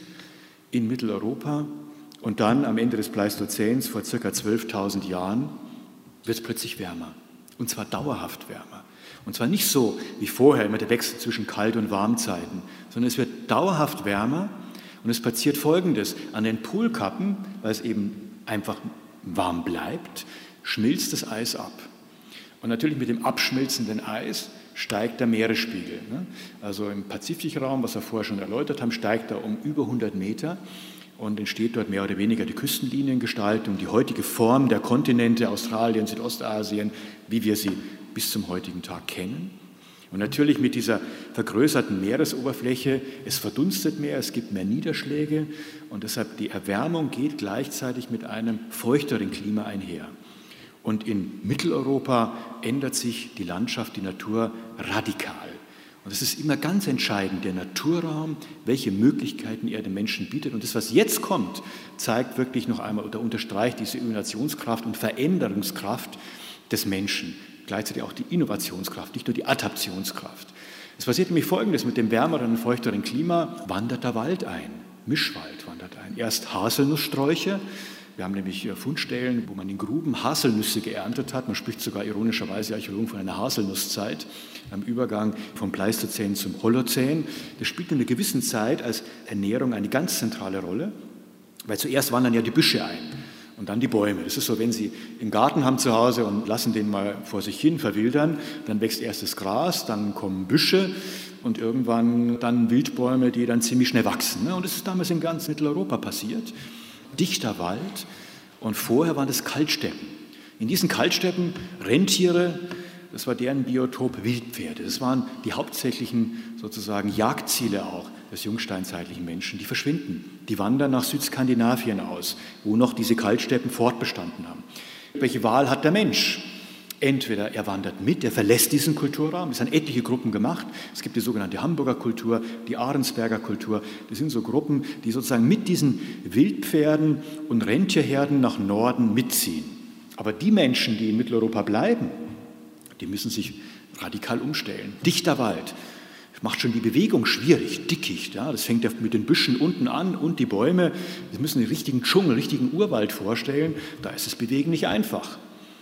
in Mitteleuropa. Und dann am Ende des Pleistozäns, vor ca. 12.000 Jahren, wird es plötzlich wärmer. Und zwar dauerhaft wärmer. Und zwar nicht so wie vorher, immer der Wechsel zwischen Kalt- und Warmzeiten, sondern es wird dauerhaft wärmer. Und es passiert Folgendes: An den Polkappen, weil es eben einfach warm bleibt, schmilzt das Eis ab. Und natürlich mit dem abschmelzenden Eis steigt der Meeresspiegel. Also im Pazifikraum, was wir vorher schon erläutert haben, steigt er um über 100 Meter und entsteht dort mehr oder weniger die Küstenliniengestaltung, die heutige Form der Kontinente, Australien, Südostasien, wie wir sie bis zum heutigen Tag kennen. Und natürlich mit dieser vergrößerten Meeresoberfläche, es verdunstet mehr, es gibt mehr Niederschläge und deshalb die Erwärmung geht gleichzeitig mit einem feuchteren Klima einher. Und in Mitteleuropa ändert sich die Landschaft, die Natur radikal. Und es ist immer ganz entscheidend, der Naturraum, welche Möglichkeiten er den Menschen bietet. Und das, was jetzt kommt, zeigt wirklich noch einmal oder unterstreicht diese Innovationskraft und Veränderungskraft des Menschen. Gleichzeitig auch die Innovationskraft, nicht nur die Adaptionskraft. Es passiert nämlich Folgendes: Mit dem wärmeren und feuchteren Klima wandert der Wald ein, Mischwald wandert ein. Erst Haselnusssträuche. Wir haben nämlich Fundstellen, wo man in Gruben Haselnüsse geerntet hat. Man spricht sogar ironischerweise Archäologen von einer Haselnusszeit am Übergang vom Pleistozän zum Holozän. Das spielt in einer gewissen Zeit als Ernährung eine ganz zentrale Rolle, weil zuerst wandern ja die Büsche ein und dann die Bäume. Das ist so, wenn Sie einen Garten haben zu Hause und lassen den mal vor sich hin verwildern, dann wächst erst das Gras, dann kommen Büsche und irgendwann dann Wildbäume, die dann ziemlich schnell wachsen. Und das ist damals in ganz Mitteleuropa passiert. Dichter Wald und vorher waren das Kaltsteppen. In diesen Kaltsteppen Rentiere, das war deren Biotop, Wildpferde. Das waren die hauptsächlichen sozusagen Jagdziele auch des jungsteinzeitlichen Menschen. Die verschwinden, die wandern nach Südskandinavien aus, wo noch diese Kaltsteppen fortbestanden haben. Welche Wahl hat der Mensch? Entweder er wandert mit, er verlässt diesen Kulturraum, es sind etliche Gruppen gemacht. Es gibt die sogenannte Hamburger Kultur, die Ahrensberger Kultur. Das sind so Gruppen, die sozusagen mit diesen Wildpferden und Rentierherden nach Norden mitziehen. Aber die Menschen, die in Mitteleuropa bleiben, die müssen sich radikal umstellen. Dichter Wald macht schon die Bewegung schwierig, Dickicht. Ja, das fängt ja mit den Büschen unten an und die Bäume. Sie müssen den richtigen Dschungel, richtigen Urwald vorstellen. Da ist das Bewegen nicht einfach.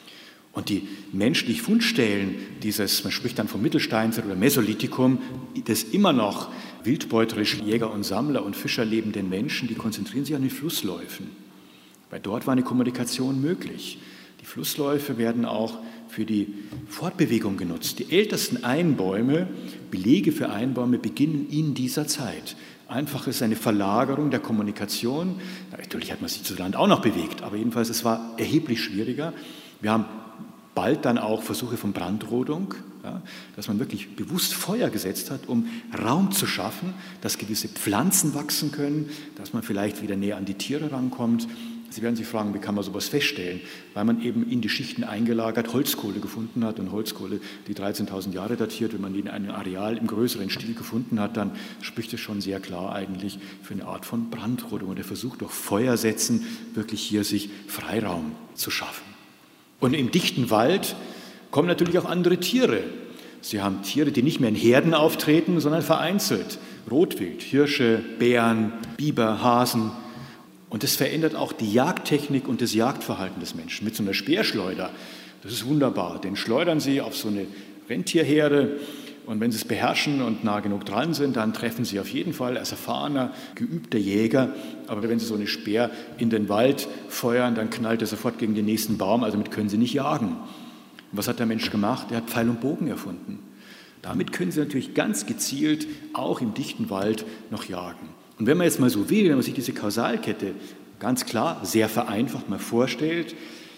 Und die menschlichen Fundstellen, man spricht dann vom Mittelsteinzeit oder Mesolithikum, das immer noch wildbeuterisch Jäger und Sammler und Fischer lebenden Menschen, die konzentrieren sich an den Flussläufen. Weil dort war eine Kommunikation möglich. Die Flussläufe werden auch für die Fortbewegung genutzt. Die ältesten Einbäume, Belege für Einbäume beginnen in dieser Zeit. Einfach ist eine Verlagerung der Kommunikation. Natürlich hat man sich zu Land auch noch bewegt, aber jedenfalls es war erheblich schwieriger. Wir haben bald dann auch Versuche von Brandrodung, ja, dass man wirklich bewusst Feuer gesetzt hat, um Raum zu schaffen, dass gewisse Pflanzen wachsen können, dass man vielleicht wieder näher an die Tiere rankommt. Sie werden sich fragen, wie kann man sowas feststellen? Weil man eben in die Schichten eingelagert Holzkohle gefunden hat und Holzkohle, die 13.000 Jahre datiert, wenn man die in einem Areal im größeren Stil gefunden hat, dann spricht es schon sehr klar eigentlich für eine Art von Brandrodung und der Versuch durch Feuersetzen wirklich hier sich Freiraum zu schaffen. Und im dichten Wald kommen natürlich auch andere Tiere. Sie haben Tiere, die nicht mehr in Herden auftreten, sondern vereinzelt. Rotwild, Hirsche, Bären, Biber, Hasen. Und das verändert auch die Jagdtechnik und das Jagdverhalten des Menschen. Mit so einer Speerschleuder, das ist wunderbar. Den schleudern sie auf so eine Rentierherde und wenn sie es beherrschen und nah genug dran sind, dann treffen sie auf jeden Fall als erfahrener, geübter Jäger. Aber wenn sie so eine Speer in den Wald feuern, dann knallt er sofort gegen den nächsten Baum, also damit können sie nicht jagen. Und was hat der Mensch gemacht? Er hat Pfeil und Bogen erfunden. Damit können sie natürlich ganz gezielt auch im dichten Wald noch jagen. Und wenn man jetzt mal so will, wenn man sich diese Kausalkette ganz klar, sehr vereinfacht mal vorstellt,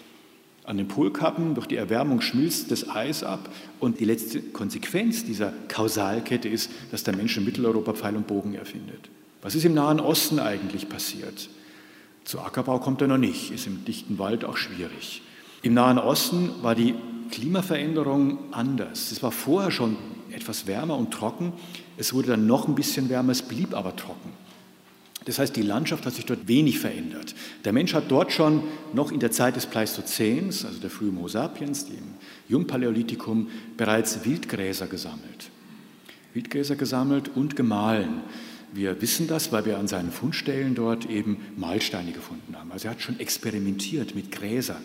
an den Polkappen durch die Erwärmung schmilzt das Eis ab und die letzte Konsequenz dieser Kausalkette ist, dass der Mensch in Mitteleuropa Pfeil und Bogen erfindet. Was ist im Nahen Osten eigentlich passiert? Zu Ackerbau kommt er noch nicht, ist im dichten Wald auch schwierig. Im Nahen Osten war die Klimaveränderung anders. Es war vorher schon etwas wärmer und trocken, es wurde dann noch ein bisschen wärmer, es blieb aber trocken. Das heißt, die Landschaft hat sich dort wenig verändert. Der Mensch hat dort schon noch in der Zeit des Pleistozäns, also der frühen Homo sapiens, dem Jungpaläolithikum, bereits Wildgräser gesammelt. Wildgräser gesammelt und gemahlen. Wir wissen das, weil wir an seinen Fundstellen dort eben Mahlsteine gefunden haben. Also er hat schon experimentiert mit Gräsern.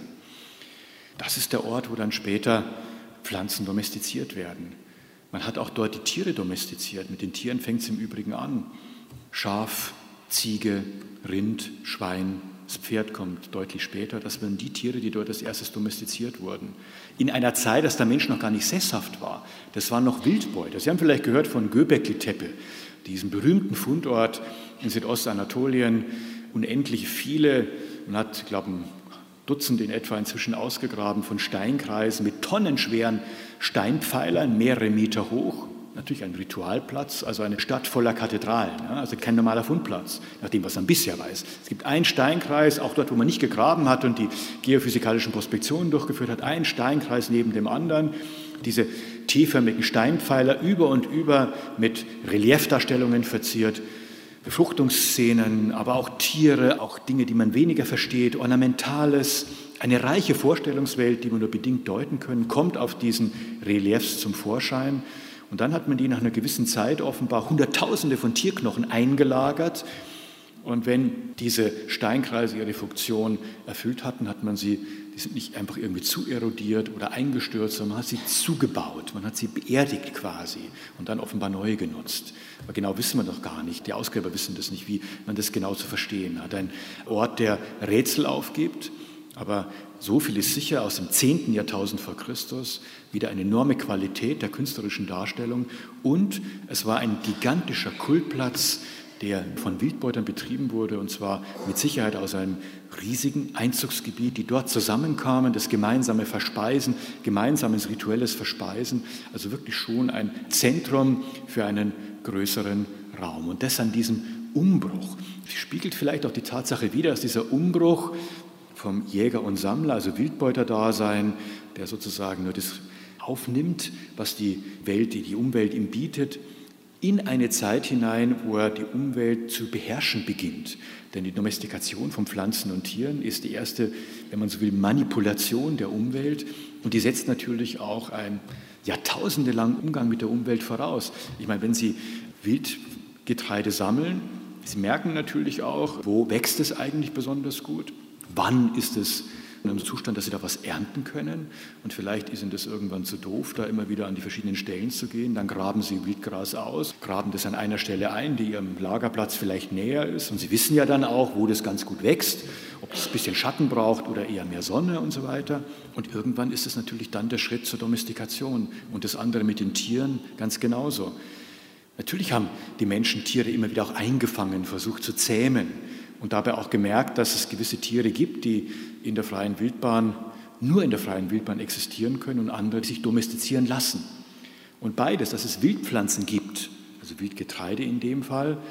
Das ist der Ort, wo dann später Pflanzen domestiziert werden. Man hat auch dort die Tiere domestiziert. Mit den Tieren fängt es im Übrigen an. Schaf, Ziege, Rind, Schwein, das Pferd kommt deutlich später. Das waren die Tiere, die dort als erstes domestiziert wurden. In einer Zeit, als der Mensch noch gar nicht sesshaft war. Das waren noch Wildbeute. Sie haben vielleicht gehört von Göbekli-Tepe, diesem berühmten Fundort in Südostanatolien. Unendlich viele, man hat, ich glaube, ein Dutzend in etwa inzwischen ausgegraben von Steinkreisen mit tonnenschweren Steinpfeilern, mehrere Meter hoch. Natürlich ein Ritualplatz, also eine Stadt voller Kathedralen, also kein normaler Fundplatz, nach dem, was man bisher weiß. Es gibt einen Steinkreis, auch dort, wo man nicht gegraben hat und die geophysikalischen Prospektionen durchgeführt hat, einen Steinkreis neben dem anderen. Diese T-förmigen Steinpfeiler über und über mit Reliefdarstellungen verziert, Befruchtungsszenen, aber auch Tiere, auch Dinge, die man weniger versteht, Ornamentales, eine reiche Vorstellungswelt, die man nur bedingt deuten können, kommt auf diesen Reliefs zum Vorschein. Und dann hat man die nach einer gewissen Zeit offenbar Hunderttausende von Tierknochen eingelagert. Und wenn diese Steinkreise ihre Funktion erfüllt hatten, hat man sie, die sind nicht einfach irgendwie zu erodiert oder eingestürzt, sondern man hat sie zugebaut, man hat sie beerdigt quasi und dann offenbar neu genutzt. Aber genau wissen wir doch gar nicht, die Ausgräber wissen das nicht, wie man das genau zu verstehen hat. Ein Ort, der Rätsel aufgibt, aber so viel ist sicher, aus dem 10. Jahrtausend vor Christus, wieder eine enorme Qualität der künstlerischen Darstellung und es war ein gigantischer Kultplatz, der von Wildbeutern betrieben wurde, und zwar mit Sicherheit aus einem riesigen Einzugsgebiet, die dort zusammenkamen, das gemeinsame Verspeisen, gemeinsames rituelles Verspeisen, also wirklich schon ein Zentrum für einen größeren Raum. Und das an diesem Umbruch spiegelt vielleicht auch die Tatsache wider, dass dieser Umbruch vom Jäger und Sammler, also Wildbeuterdasein, der sozusagen nur das aufnimmt, was die Welt, die Umwelt ihm bietet, in eine Zeit hinein, wo er die Umwelt zu beherrschen beginnt. Denn die Domestikation von Pflanzen und Tieren ist die erste, wenn man so will, Manipulation der Umwelt. Und die setzt natürlich auch einen jahrtausendelangen Umgang mit der Umwelt voraus. Ich meine, wenn Sie Wildgetreide sammeln, Sie merken natürlich auch, wo wächst es eigentlich besonders gut, wann ist es in einem Zustand, dass sie da was ernten können und vielleicht ist ihnen das irgendwann zu doof, da immer wieder an die verschiedenen Stellen zu gehen. Dann graben sie Wildgras aus, graben das an einer Stelle ein, die ihrem Lagerplatz vielleicht näher ist und sie wissen ja dann auch, wo das ganz gut wächst, ob es ein bisschen Schatten braucht oder eher mehr Sonne und so weiter. Und irgendwann ist es natürlich dann der Schritt zur Domestikation und das andere mit den Tieren ganz genauso. Natürlich haben die Menschen Tiere immer wieder auch eingefangen, versucht zu zähmen. Und dabei auch gemerkt, dass es gewisse Tiere gibt, die in der freien Wildbahn, nur in der freien Wildbahn existieren können und andere, die sich domestizieren lassen. Und beides, dass es Wildpflanzen gibt, also Wildgetreide in dem Fall,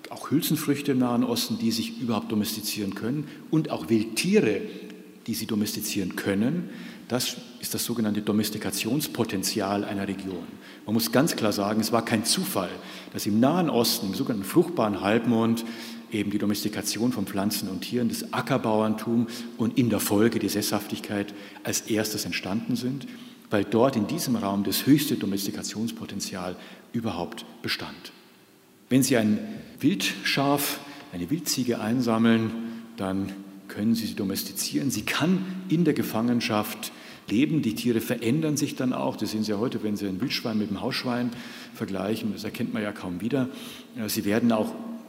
auch Hülsenfrüchte im Nahen Osten, die sich überhaupt domestizieren können und auch Wildtiere, die sie domestizieren können. Das ist das sogenannte Domestikationspotenzial einer Region. Man muss ganz klar sagen, es war kein Zufall, dass im Nahen Osten, im sogenannten fruchtbaren Halbmond, eben die Domestikation von Pflanzen und Tieren, das Ackerbauerntum und in der Folge die Sesshaftigkeit als erstes entstanden sind, weil dort in diesem Raum das höchste Domestikationspotenzial überhaupt bestand. Wenn Sie ein Wildschaf, eine Wildziege einsammeln, dann können Sie sie domestizieren. Sie kann in der Gefangenschaft leben. Die Tiere verändern sich dann auch. Das sehen Sie ja heute, wenn Sie ein Wildschwein mit einem Hausschwein vergleichen. Das erkennt man ja kaum wieder. Sie werden auch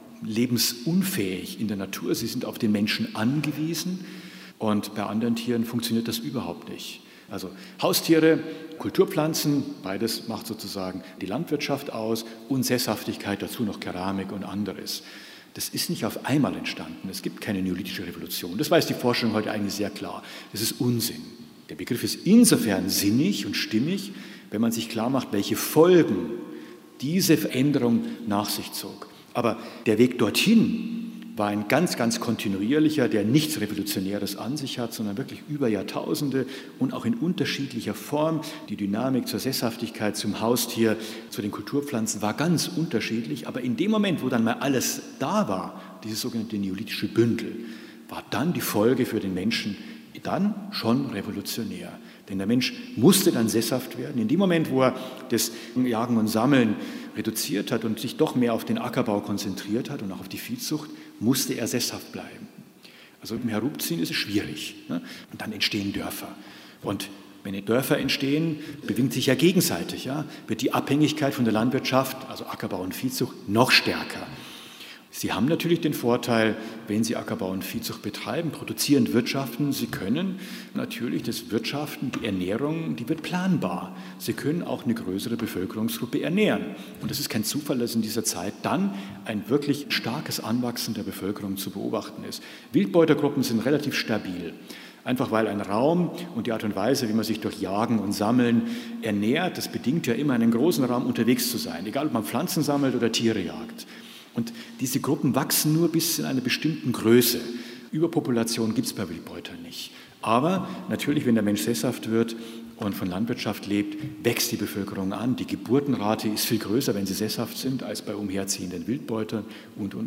lebensunfähig in der Natur. Sie sind auf den Menschen angewiesen. Und bei anderen Tieren funktioniert das überhaupt nicht. Also Haustiere, Kulturpflanzen, beides macht sozusagen die Landwirtschaft aus und Sesshaftigkeit, dazu noch Keramik und anderes. Das ist nicht auf einmal entstanden. Es gibt keine neolithische Revolution. Das weiß die Forschung heute eigentlich sehr klar. Das ist Unsinn. Der Begriff ist insofern sinnig und stimmig, wenn man sich klar macht, welche Folgen diese Veränderung nach sich zog. Aber der Weg dorthin war ein ganz, ganz kontinuierlicher, der nichts Revolutionäres an sich hat, sondern wirklich über Jahrtausende und auch in unterschiedlicher Form. Die Dynamik zur Sesshaftigkeit, zum Haustier, zu den Kulturpflanzen war ganz unterschiedlich. Aber in dem Moment, wo dann mal alles da war, dieses sogenannte neolithische Bündel, war dann die Folge für den Menschen dann schon revolutionär. Denn der Mensch musste dann sesshaft werden. In dem Moment, wo er das Jagen und Sammeln reduziert hat und sich doch mehr auf den Ackerbau konzentriert hat und auch auf die Viehzucht, musste er sesshaft bleiben. Also im Herumziehen ist es schwierig. Ne? Und dann entstehen Dörfer. Und wenn Dörfer entstehen, bewegt sich ja gegenseitig. Ja? Wird die Abhängigkeit von der Landwirtschaft, also Ackerbau und Viehzucht, noch stärker. Sie haben natürlich den Vorteil, wenn Sie Ackerbau und Viehzucht betreiben, produzierend wirtschaften, Sie können natürlich das Wirtschaften, die Ernährung, die wird planbar. Sie können auch eine größere Bevölkerungsgruppe ernähren. Und es ist kein Zufall, dass in dieser Zeit dann ein wirklich starkes Anwachsen der Bevölkerung zu beobachten ist. Wildbeutergruppen sind relativ stabil. Einfach weil ein Raum und die Art und Weise, wie man sich durch Jagen und Sammeln ernährt, das bedingt ja immer, in einem großen Raum unterwegs zu sein, egal ob man Pflanzen sammelt oder Tiere jagt. Und diese Gruppen wachsen nur bis in einer bestimmten Größe. Überpopulation gibt es bei Wildbeutern nicht. Aber natürlich, wenn der Mensch sesshaft wird und von Landwirtschaft lebt, wächst die Bevölkerung an. Die Geburtenrate ist viel größer, wenn sie sesshaft sind, als bei umherziehenden Wildbeutern und.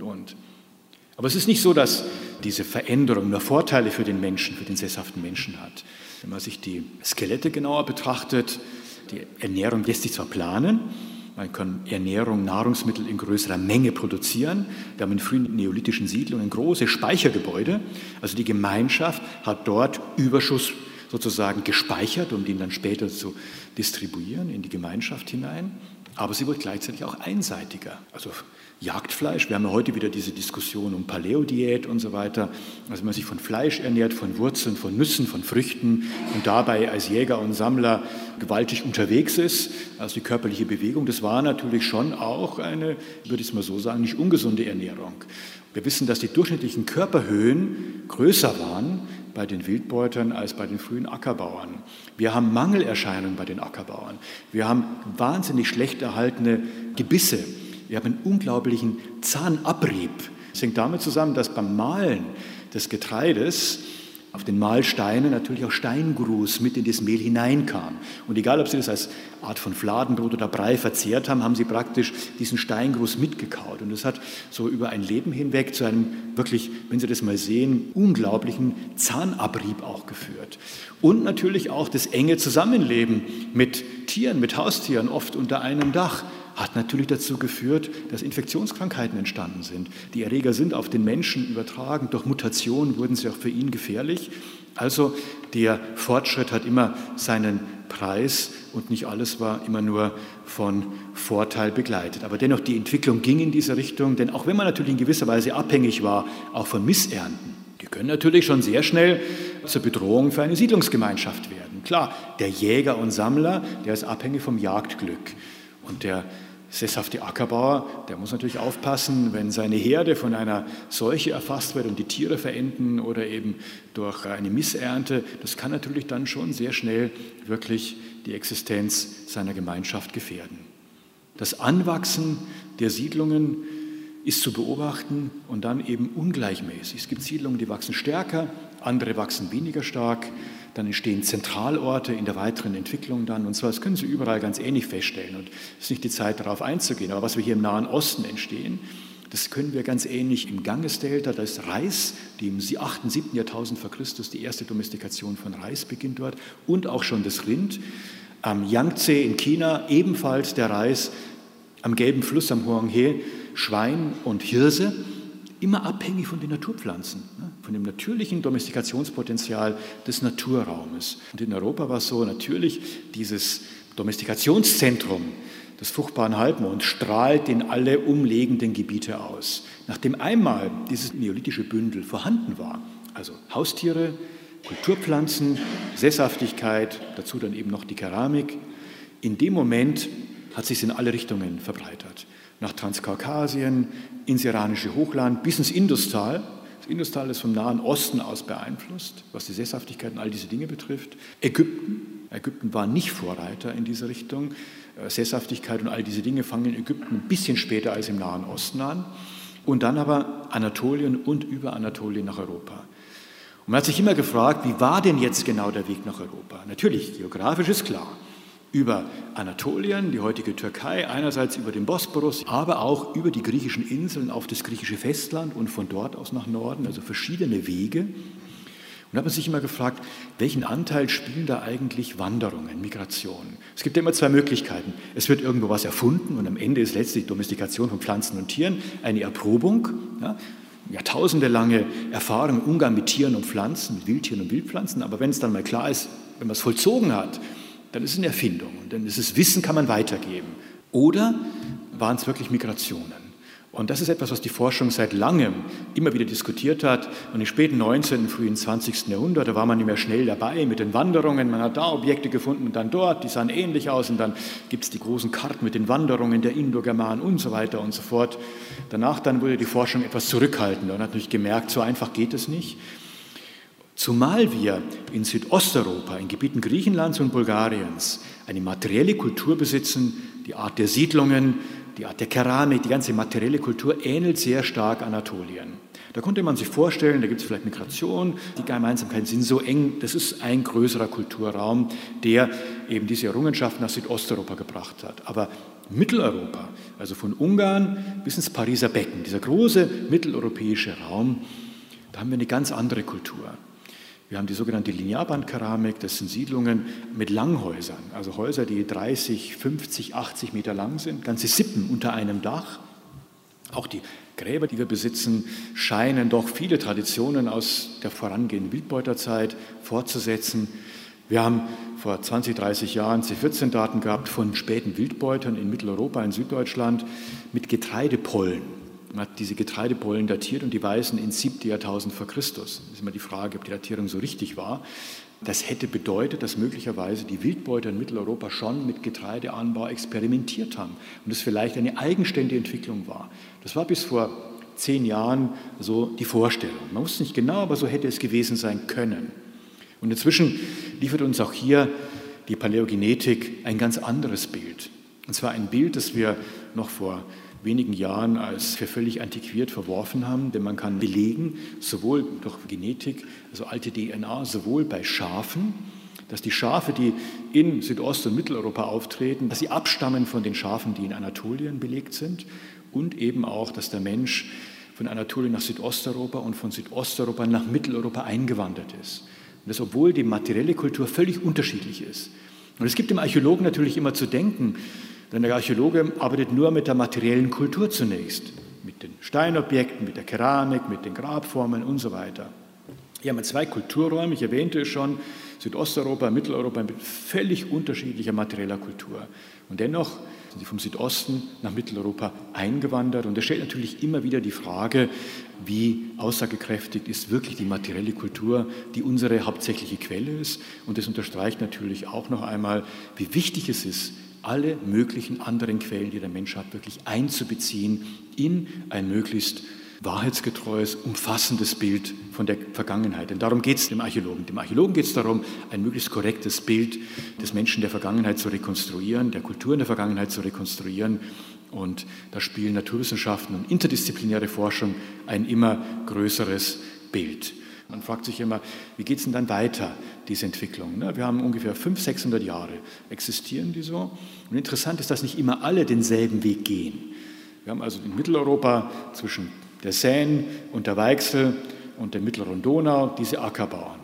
Aber es ist nicht so, dass diese Veränderung nur Vorteile für den Menschen, für den sesshaften Menschen hat. Wenn man sich die Skelette genauer betrachtet, die Ernährung lässt sich zwar planen, man kann Ernährung, Nahrungsmittel in größerer Menge produzieren. Wir haben in frühen neolithischen Siedlungen große Speichergebäude. Also die Gemeinschaft hat dort Überschuss sozusagen gespeichert, um den dann später zu distribuieren in die Gemeinschaft hinein. Aber sie wird gleichzeitig auch einseitiger. Also Jagdfleisch, wir haben ja heute wieder diese Diskussion um Paleo-Diät und so weiter. Also wenn man sich von Fleisch ernährt, von Wurzeln, von Nüssen, von Früchten und dabei als Jäger und Sammler gewaltig unterwegs ist, also die körperliche Bewegung, das war natürlich schon auch eine, würde ich es mal so sagen, nicht ungesunde Ernährung. Wir wissen, dass die durchschnittlichen Körperhöhen größer waren bei den Wildbeutern als bei den frühen Ackerbauern. Wir haben Mangelerscheinungen bei den Ackerbauern. Wir haben wahnsinnig schlecht erhaltene Gebisse. Wir haben einen unglaublichen Zahnabrieb. Das hängt damit zusammen, dass beim Mahlen des Getreides auf den Mahlsteinen natürlich auch Steingrus mit in das Mehl hineinkam. Und egal, ob Sie das als Art von Fladenbrot oder Brei verzehrt haben, haben Sie praktisch diesen Steingrus mitgekaut. Und das hat so über ein Leben hinweg zu einem wirklich, wenn Sie das mal sehen, unglaublichen Zahnabrieb auch geführt. Und natürlich auch das enge Zusammenleben mit Tieren, mit Haustieren, oft unter einem Dach, hat natürlich dazu geführt, dass Infektionskrankheiten entstanden sind. Die Erreger sind auf den Menschen übertragen, durch Mutationen wurden sie auch für ihn gefährlich. Also der Fortschritt hat immer seinen Preis und nicht alles war immer nur von Vorteil begleitet. Aber dennoch, die Entwicklung ging in diese Richtung, denn auch wenn man natürlich in gewisser Weise abhängig war, auch von Missernten, die können natürlich schon sehr schnell zur Bedrohung für eine Siedlungsgemeinschaft werden. Klar, der Jäger und Sammler, der ist abhängig vom Jagdglück. Und der sesshafte Ackerbauer, der muss natürlich aufpassen, wenn seine Herde von einer Seuche erfasst wird und die Tiere verenden oder eben durch eine Missernte. Das kann natürlich dann schon sehr schnell wirklich die Existenz seiner Gemeinschaft gefährden. Das Anwachsen der Siedlungen ist zu beobachten und dann eben ungleichmäßig. Es gibt Siedlungen, die wachsen stärker, andere wachsen weniger stark. Dann entstehen Zentralorte in der weiteren Entwicklung dann. Und zwar, das können Sie überall ganz ähnlich feststellen. Und es ist nicht die Zeit, darauf einzugehen. Aber was wir hier im Nahen Osten entstehen, das können wir ganz ähnlich im Gangesdelta. Da ist Reis, die im 8., 7. Jahrtausend vor Christus die erste Domestikation von Reis beginnt dort. Und auch schon das Rind. Am Yangtze in China ebenfalls der Reis. Am Gelben Fluss, am Huanghe, Schwein und Hirse. Immer abhängig von den Naturpflanzen, von dem natürlichen Domestikationspotenzial des Naturraumes. Und in Europa war es so, natürlich dieses Domestikationszentrum des fruchtbaren Halbmonds strahlt in alle umliegenden Gebiete aus. Nachdem einmal dieses neolithische Bündel vorhanden war, also Haustiere, Kulturpflanzen, Sesshaftigkeit, dazu dann eben noch die Keramik, in dem Moment hat sich in alle Richtungen verbreitert. Nach Transkaukasien, ins iranische Hochland, bis ins Industal. Das Industal ist vom Nahen Osten aus beeinflusst, was die Sesshaftigkeit und all diese Dinge betrifft. Ägypten war nicht Vorreiter in diese Richtung. Sesshaftigkeit und all diese Dinge fangen in Ägypten ein bisschen später als im Nahen Osten an. Und dann aber Anatolien und über Anatolien nach Europa. Und man hat sich immer gefragt, wie war denn jetzt genau der Weg nach Europa? Natürlich, geografisch ist klar. Über Anatolien, die heutige Türkei, einerseits über den Bosporus, aber auch über die griechischen Inseln auf das griechische Festland und von dort aus nach Norden, also verschiedene Wege. Und da hat man sich immer gefragt, welchen Anteil spielen da eigentlich Wanderungen, Migrationen? Es gibt ja immer zwei Möglichkeiten. Es wird irgendwo was erfunden und am Ende ist letztlich Domestikation von Pflanzen und Tieren eine Erprobung, ja, jahrtausendelange Erfahrung im Umgang mit Tieren und Pflanzen, mit Wildtieren und Wildpflanzen. Aber wenn es dann mal klar ist, wenn man es vollzogen hat, dann ist es eine Erfindung und dann ist es Wissen, kann man weitergeben. Oder waren es wirklich Migrationen? Und das ist etwas, was die Forschung seit langem immer wieder diskutiert hat. Und im späten 19., frühen 20. Jahrhundert, da war man nicht mehr schnell dabei mit den Wanderungen. Man hat da Objekte gefunden und dann dort, die sahen ähnlich aus. Und dann gibt es die großen Karten mit den Wanderungen der Indogermanen und so weiter und so fort. Danach dann wurde die Forschung etwas zurückhaltender und hat natürlich gemerkt, so einfach geht es nicht. Zumal wir in Südosteuropa, in Gebieten Griechenlands und Bulgariens, eine materielle Kultur besitzen, die Art der Siedlungen, die Art der Keramik, die ganze materielle Kultur ähnelt sehr stark Anatolien. Da konnte man sich vorstellen, da gibt es vielleicht Migration, die Gemeinsamkeiten sind so eng, das ist ein größerer Kulturraum, der eben diese Errungenschaften nach Südosteuropa gebracht hat. Aber Mitteleuropa, also von Ungarn bis ins Pariser Becken, dieser große mitteleuropäische Raum, da haben wir eine ganz andere Kultur. Wir haben die sogenannte Linearbandkeramik, das sind Siedlungen mit Langhäusern, also Häuser, die 30, 50, 80 Meter lang sind, ganze Sippen unter einem Dach. Auch die Gräber, die wir besitzen, scheinen doch viele Traditionen aus der vorangehenden Wildbeuterzeit fortzusetzen. Wir haben vor 20, 30 Jahren C14-Daten gehabt von späten Wildbeutern in Mitteleuropa, in Süddeutschland, mit Getreidepollen. Man hat diese Getreidepollen datiert und die weisen ins 7. Jahrtausend vor Christus. Das ist immer die Frage, ob die Datierung so richtig war. Das hätte bedeutet, dass möglicherweise die Wildbeuter in Mitteleuropa schon mit Getreideanbau experimentiert haben und es vielleicht eine eigenständige Entwicklung war. Das war bis vor 10 Jahren so die Vorstellung. Man wusste nicht genau, aber so hätte es gewesen sein können. Und inzwischen liefert uns auch hier die Paläogenetik ein ganz anderes Bild. Und zwar ein Bild, das wir noch vor wenigen Jahren als für völlig antiquiert verworfen haben, denn man kann belegen, sowohl durch Genetik, also alte DNA, sowohl bei Schafen, dass die Schafe, die in Südost- und Mitteleuropa auftreten, dass sie abstammen von den Schafen, die in Anatolien belegt sind und eben auch, dass der Mensch von Anatolien nach Südosteuropa und von Südosteuropa nach Mitteleuropa eingewandert ist. Und das, obwohl die materielle Kultur völlig unterschiedlich ist. Und es gibt dem Archäologen natürlich immer zu denken, denn der Archäologe arbeitet nur mit der materiellen Kultur zunächst, mit den Steinobjekten, mit der Keramik, mit den Grabformen und so weiter. Hier haben wir 2 Kulturräume, ich erwähnte es schon, Südosteuropa, Mitteleuropa mit völlig unterschiedlicher materieller Kultur. Und dennoch sind sie vom Südosten nach Mitteleuropa eingewandert. Und das stellt natürlich immer wieder die Frage, wie aussagekräftig ist wirklich die materielle Kultur, die unsere hauptsächliche Quelle ist. Und das unterstreicht natürlich auch noch einmal, wie wichtig es ist, alle möglichen anderen Quellen, die der Mensch hat, wirklich einzubeziehen in ein möglichst wahrheitsgetreues, umfassendes Bild von der Vergangenheit. Denn darum geht es dem Archäologen. Dem Archäologen geht es darum, ein möglichst korrektes Bild des Menschen der Vergangenheit zu rekonstruieren, der Kulturen der Vergangenheit zu rekonstruieren. Und da spielen Naturwissenschaften und interdisziplinäre Forschung ein immer größeres Bild. Man fragt sich immer, wie geht es denn dann weiter, diese Entwicklung? Wir haben ungefähr 500, 600 Jahre, existieren die so. Und interessant ist, dass nicht immer alle denselben Weg gehen. Wir haben also in Mitteleuropa zwischen der Seine und der Weichsel und der mittleren Donau diese Ackerbauern.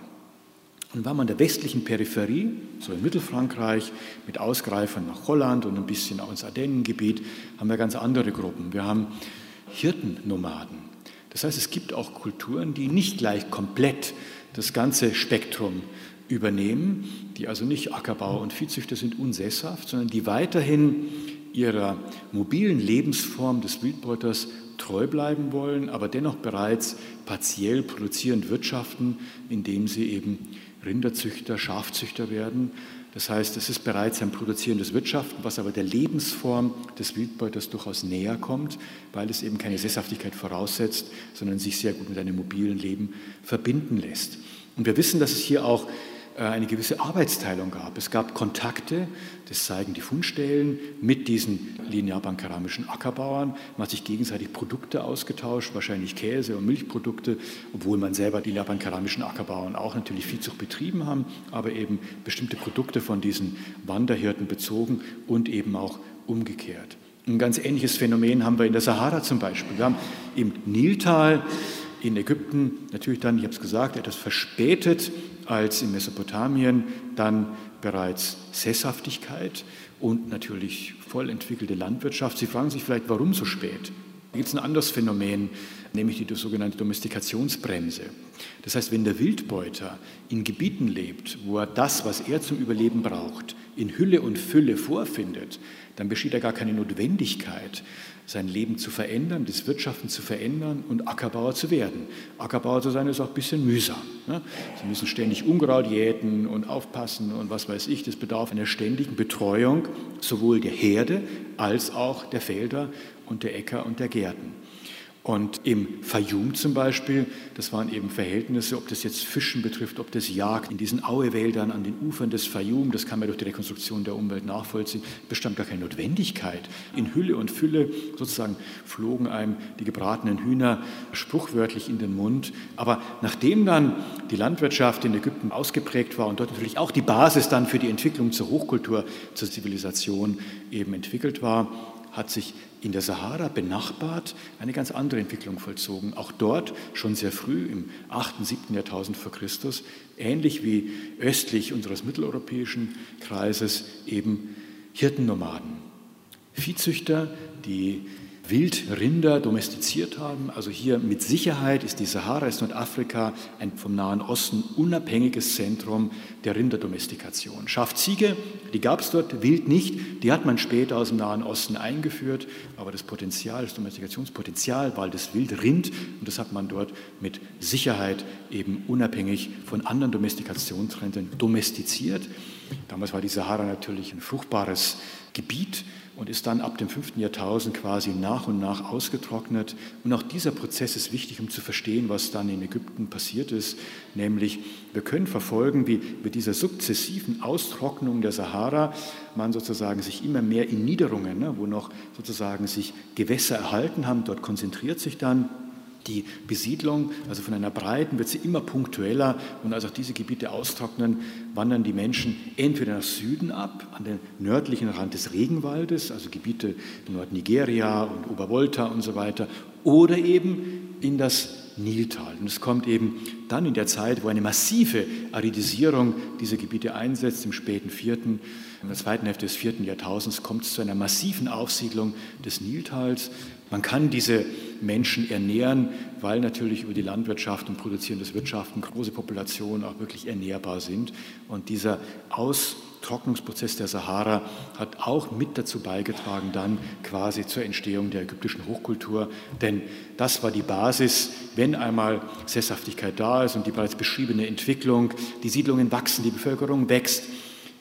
Und war man in der westlichen Peripherie, so in Mittelfrankreich, mit Ausgreifern nach Holland und ein bisschen auch ins Ardennengebiet, haben wir ganz andere Gruppen. Wir haben Hirtennomaden. Das heißt, es gibt auch Kulturen, die nicht gleich komplett das ganze Spektrum übernehmen, die also nicht Ackerbauer und Viehzüchter sind, unsesshaft, sondern die weiterhin ihrer mobilen Lebensform des Wildbeuters treu bleiben wollen, aber dennoch bereits partiell produzierend wirtschaften, indem sie eben Rinderzüchter, Schafzüchter werden. Das heißt, es ist bereits ein produzierendes Wirtschaften, was aber der Lebensform des Wildbeuters durchaus näher kommt, weil es eben keine Sesshaftigkeit voraussetzt, sondern sich sehr gut mit einem mobilen Leben verbinden lässt. Und wir wissen, dass es hier auch eine gewisse Arbeitsteilung gab. Es gab Kontakte, das zeigen die Fundstellen, mit diesen linearbahnkeramischen Ackerbauern. Man hat sich gegenseitig Produkte ausgetauscht, wahrscheinlich Käse- und Milchprodukte, obwohl man selber die linearbahnkeramischen Ackerbauern auch natürlich Viehzucht betrieben haben, aber eben bestimmte Produkte von diesen Wanderhirten bezogen und eben auch umgekehrt. Ein ganz ähnliches Phänomen haben wir in der Sahara zum Beispiel. Wir haben im Niltal in Ägypten natürlich dann, ich habe es gesagt, etwas verspätet als in Mesopotamien, dann bereits Sesshaftigkeit und natürlich voll entwickelte Landwirtschaft. Sie fragen sich vielleicht, warum so spät? Da gibt es ein anderes Phänomen, nämlich die sogenannte Domestikationsbremse. Das heißt, wenn der Wildbeuter in Gebieten lebt, wo er das, was er zum Überleben braucht, in Hülle und Fülle vorfindet, dann besteht da gar keine Notwendigkeit, sein Leben zu verändern, das Wirtschaften zu verändern und Ackerbauer zu werden. Ackerbauer zu sein ist auch ein bisschen mühsam. Sie müssen ständig Unkraut jäten und aufpassen und was weiß ich. Das bedarf einer ständigen Betreuung sowohl der Herde als auch der Felder und der Äcker und der Gärten. Und im Fayum zum Beispiel, das waren eben Verhältnisse, ob das jetzt Fischen betrifft, ob das Jagd in diesen Auewäldern an den Ufern des Fayum, das kann man durch die Rekonstruktion der Umwelt nachvollziehen, bestand gar keine Notwendigkeit. In Hülle und Fülle sozusagen flogen einem die gebratenen Hühner spruchwörtlich in den Mund. Aber nachdem dann die Landwirtschaft in Ägypten ausgeprägt war und dort natürlich auch die Basis dann für die Entwicklung zur Hochkultur, zur Zivilisation eben entwickelt war, hat sich in der Sahara benachbart eine ganz andere Entwicklung vollzogen. Auch dort schon sehr früh im 8., 7. Jahrtausend vor Christus, ähnlich wie östlich unseres mitteleuropäischen Kreises, eben Hirtennomaden. Viehzüchter, die Wildrinder domestiziert haben. Also hier mit Sicherheit ist die Sahara, ist Nordafrika, ein vom Nahen Osten unabhängiges Zentrum der Rinderdomestikation. Schaf-Ziege, die gab es dort, Wild nicht, die hat man später aus dem Nahen Osten eingeführt, aber das Potenzial, das Domestikationspotenzial war das Wildrind und das hat man dort mit Sicherheit eben unabhängig von anderen Domestikationstrenden domestiziert. Damals war die Sahara natürlich ein fruchtbares Gebiet und ist dann ab dem 5. Jahrtausend quasi nach und nach ausgetrocknet. Und auch dieser Prozess ist wichtig, um zu verstehen, was dann in Ägypten passiert ist. Nämlich, wir können verfolgen, wie mit dieser sukzessiven Austrocknung der Sahara man sozusagen sich immer mehr in Niederungen, wo noch sozusagen sich Gewässer erhalten haben, dort konzentriert sich dann die Besiedlung, also von einer breiten wird sie immer punktueller und als auch diese Gebiete austrocknen, wandern die Menschen entweder nach Süden ab, an den nördlichen Rand des Regenwaldes, also Gebiete in Nordnigeria und Obervolta und so weiter, oder eben in das Niltal. Und es kommt eben dann in der Zeit, wo eine massive Aridisierung dieser Gebiete einsetzt, im späten 4., in der zweiten Hälfte des 4. Jahrtausends kommt es zu einer massiven Aufsiedlung des Niltals. Man kann diese Menschen ernähren, weil natürlich über die Landwirtschaft und produzierendes Wirtschaften große Populationen auch wirklich ernährbar sind. Und dieser Austrocknungsprozess der Sahara hat auch mit dazu beigetragen, dann quasi zur Entstehung der ägyptischen Hochkultur. Denn das war die Basis, wenn einmal Sesshaftigkeit da ist und die bereits beschriebene Entwicklung, die Siedlungen wachsen, die Bevölkerung wächst,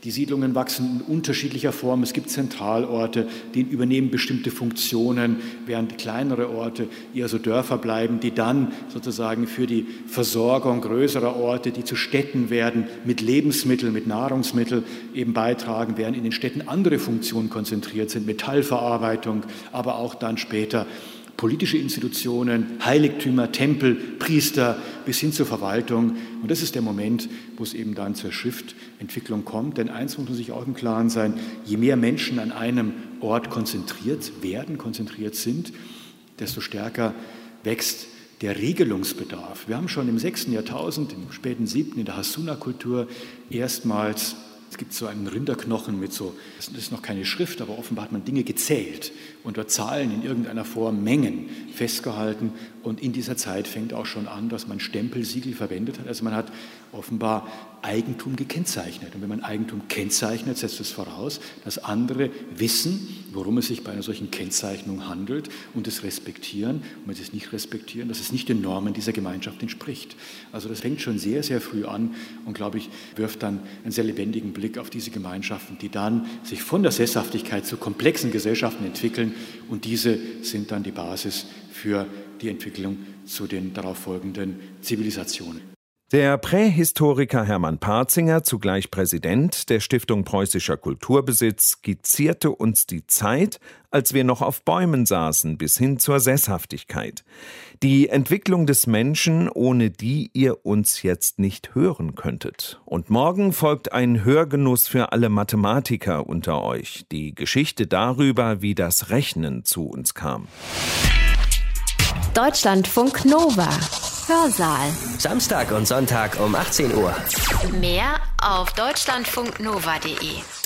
Die Siedlungen wachsen in unterschiedlicher Form. Es gibt Zentralorte, die übernehmen bestimmte Funktionen, während kleinere Orte eher so Dörfer bleiben, die dann sozusagen für die Versorgung größerer Orte, die zu Städten werden, mit Lebensmitteln, mit Nahrungsmitteln eben beitragen, während in den Städten andere Funktionen konzentriert sind, Metallverarbeitung, aber auch dann später politische Institutionen, Heiligtümer, Tempel, Priester bis hin zur Verwaltung. Und das ist der Moment, wo es eben dann zur Schriftentwicklung kommt. Denn eins muss man sich auch im Klaren sein, je mehr Menschen an einem Ort konzentriert sind, desto stärker wächst der Regelungsbedarf. Wir haben schon im 6. Jahrtausend, im späten 7. in der Hassuna-Kultur erstmals, es gibt so einen Rinderknochen mit so, das ist noch keine Schrift, aber offenbar hat man Dinge gezählt und dort Zahlen in irgendeiner Form, Mengen festgehalten. Und in dieser Zeit fängt auch schon an, dass man Stempelsiegel verwendet hat. Also man hat offenbar Eigentum gekennzeichnet. Und wenn man Eigentum kennzeichnet, setzt es voraus, dass andere wissen, worum es sich bei einer solchen Kennzeichnung handelt und es respektieren. Und wenn sie es nicht respektieren, dass es nicht den Normen dieser Gemeinschaft entspricht. Also das fängt schon sehr, sehr früh an und, glaube ich, wirft dann einen sehr lebendigen Blick auf diese Gemeinschaften, die dann sich von der Sesshaftigkeit zu komplexen Gesellschaften entwickeln. Und diese sind dann die Basis für die Entwicklung zu den darauf folgenden Zivilisationen. Der Prähistoriker Hermann Partzinger, zugleich Präsident der Stiftung Preußischer Kulturbesitz, skizzierte uns die Zeit, als wir noch auf Bäumen saßen, bis hin zur Sesshaftigkeit. Die Entwicklung des Menschen, ohne die ihr uns jetzt nicht hören könntet. Und morgen folgt ein Hörgenuss für alle Mathematiker unter euch. Die Geschichte darüber, wie das Rechnen zu uns kam. Deutschlandfunk Nova. Hörsaal. Samstag und Sonntag um 18 Uhr. Mehr auf deutschlandfunknova.de.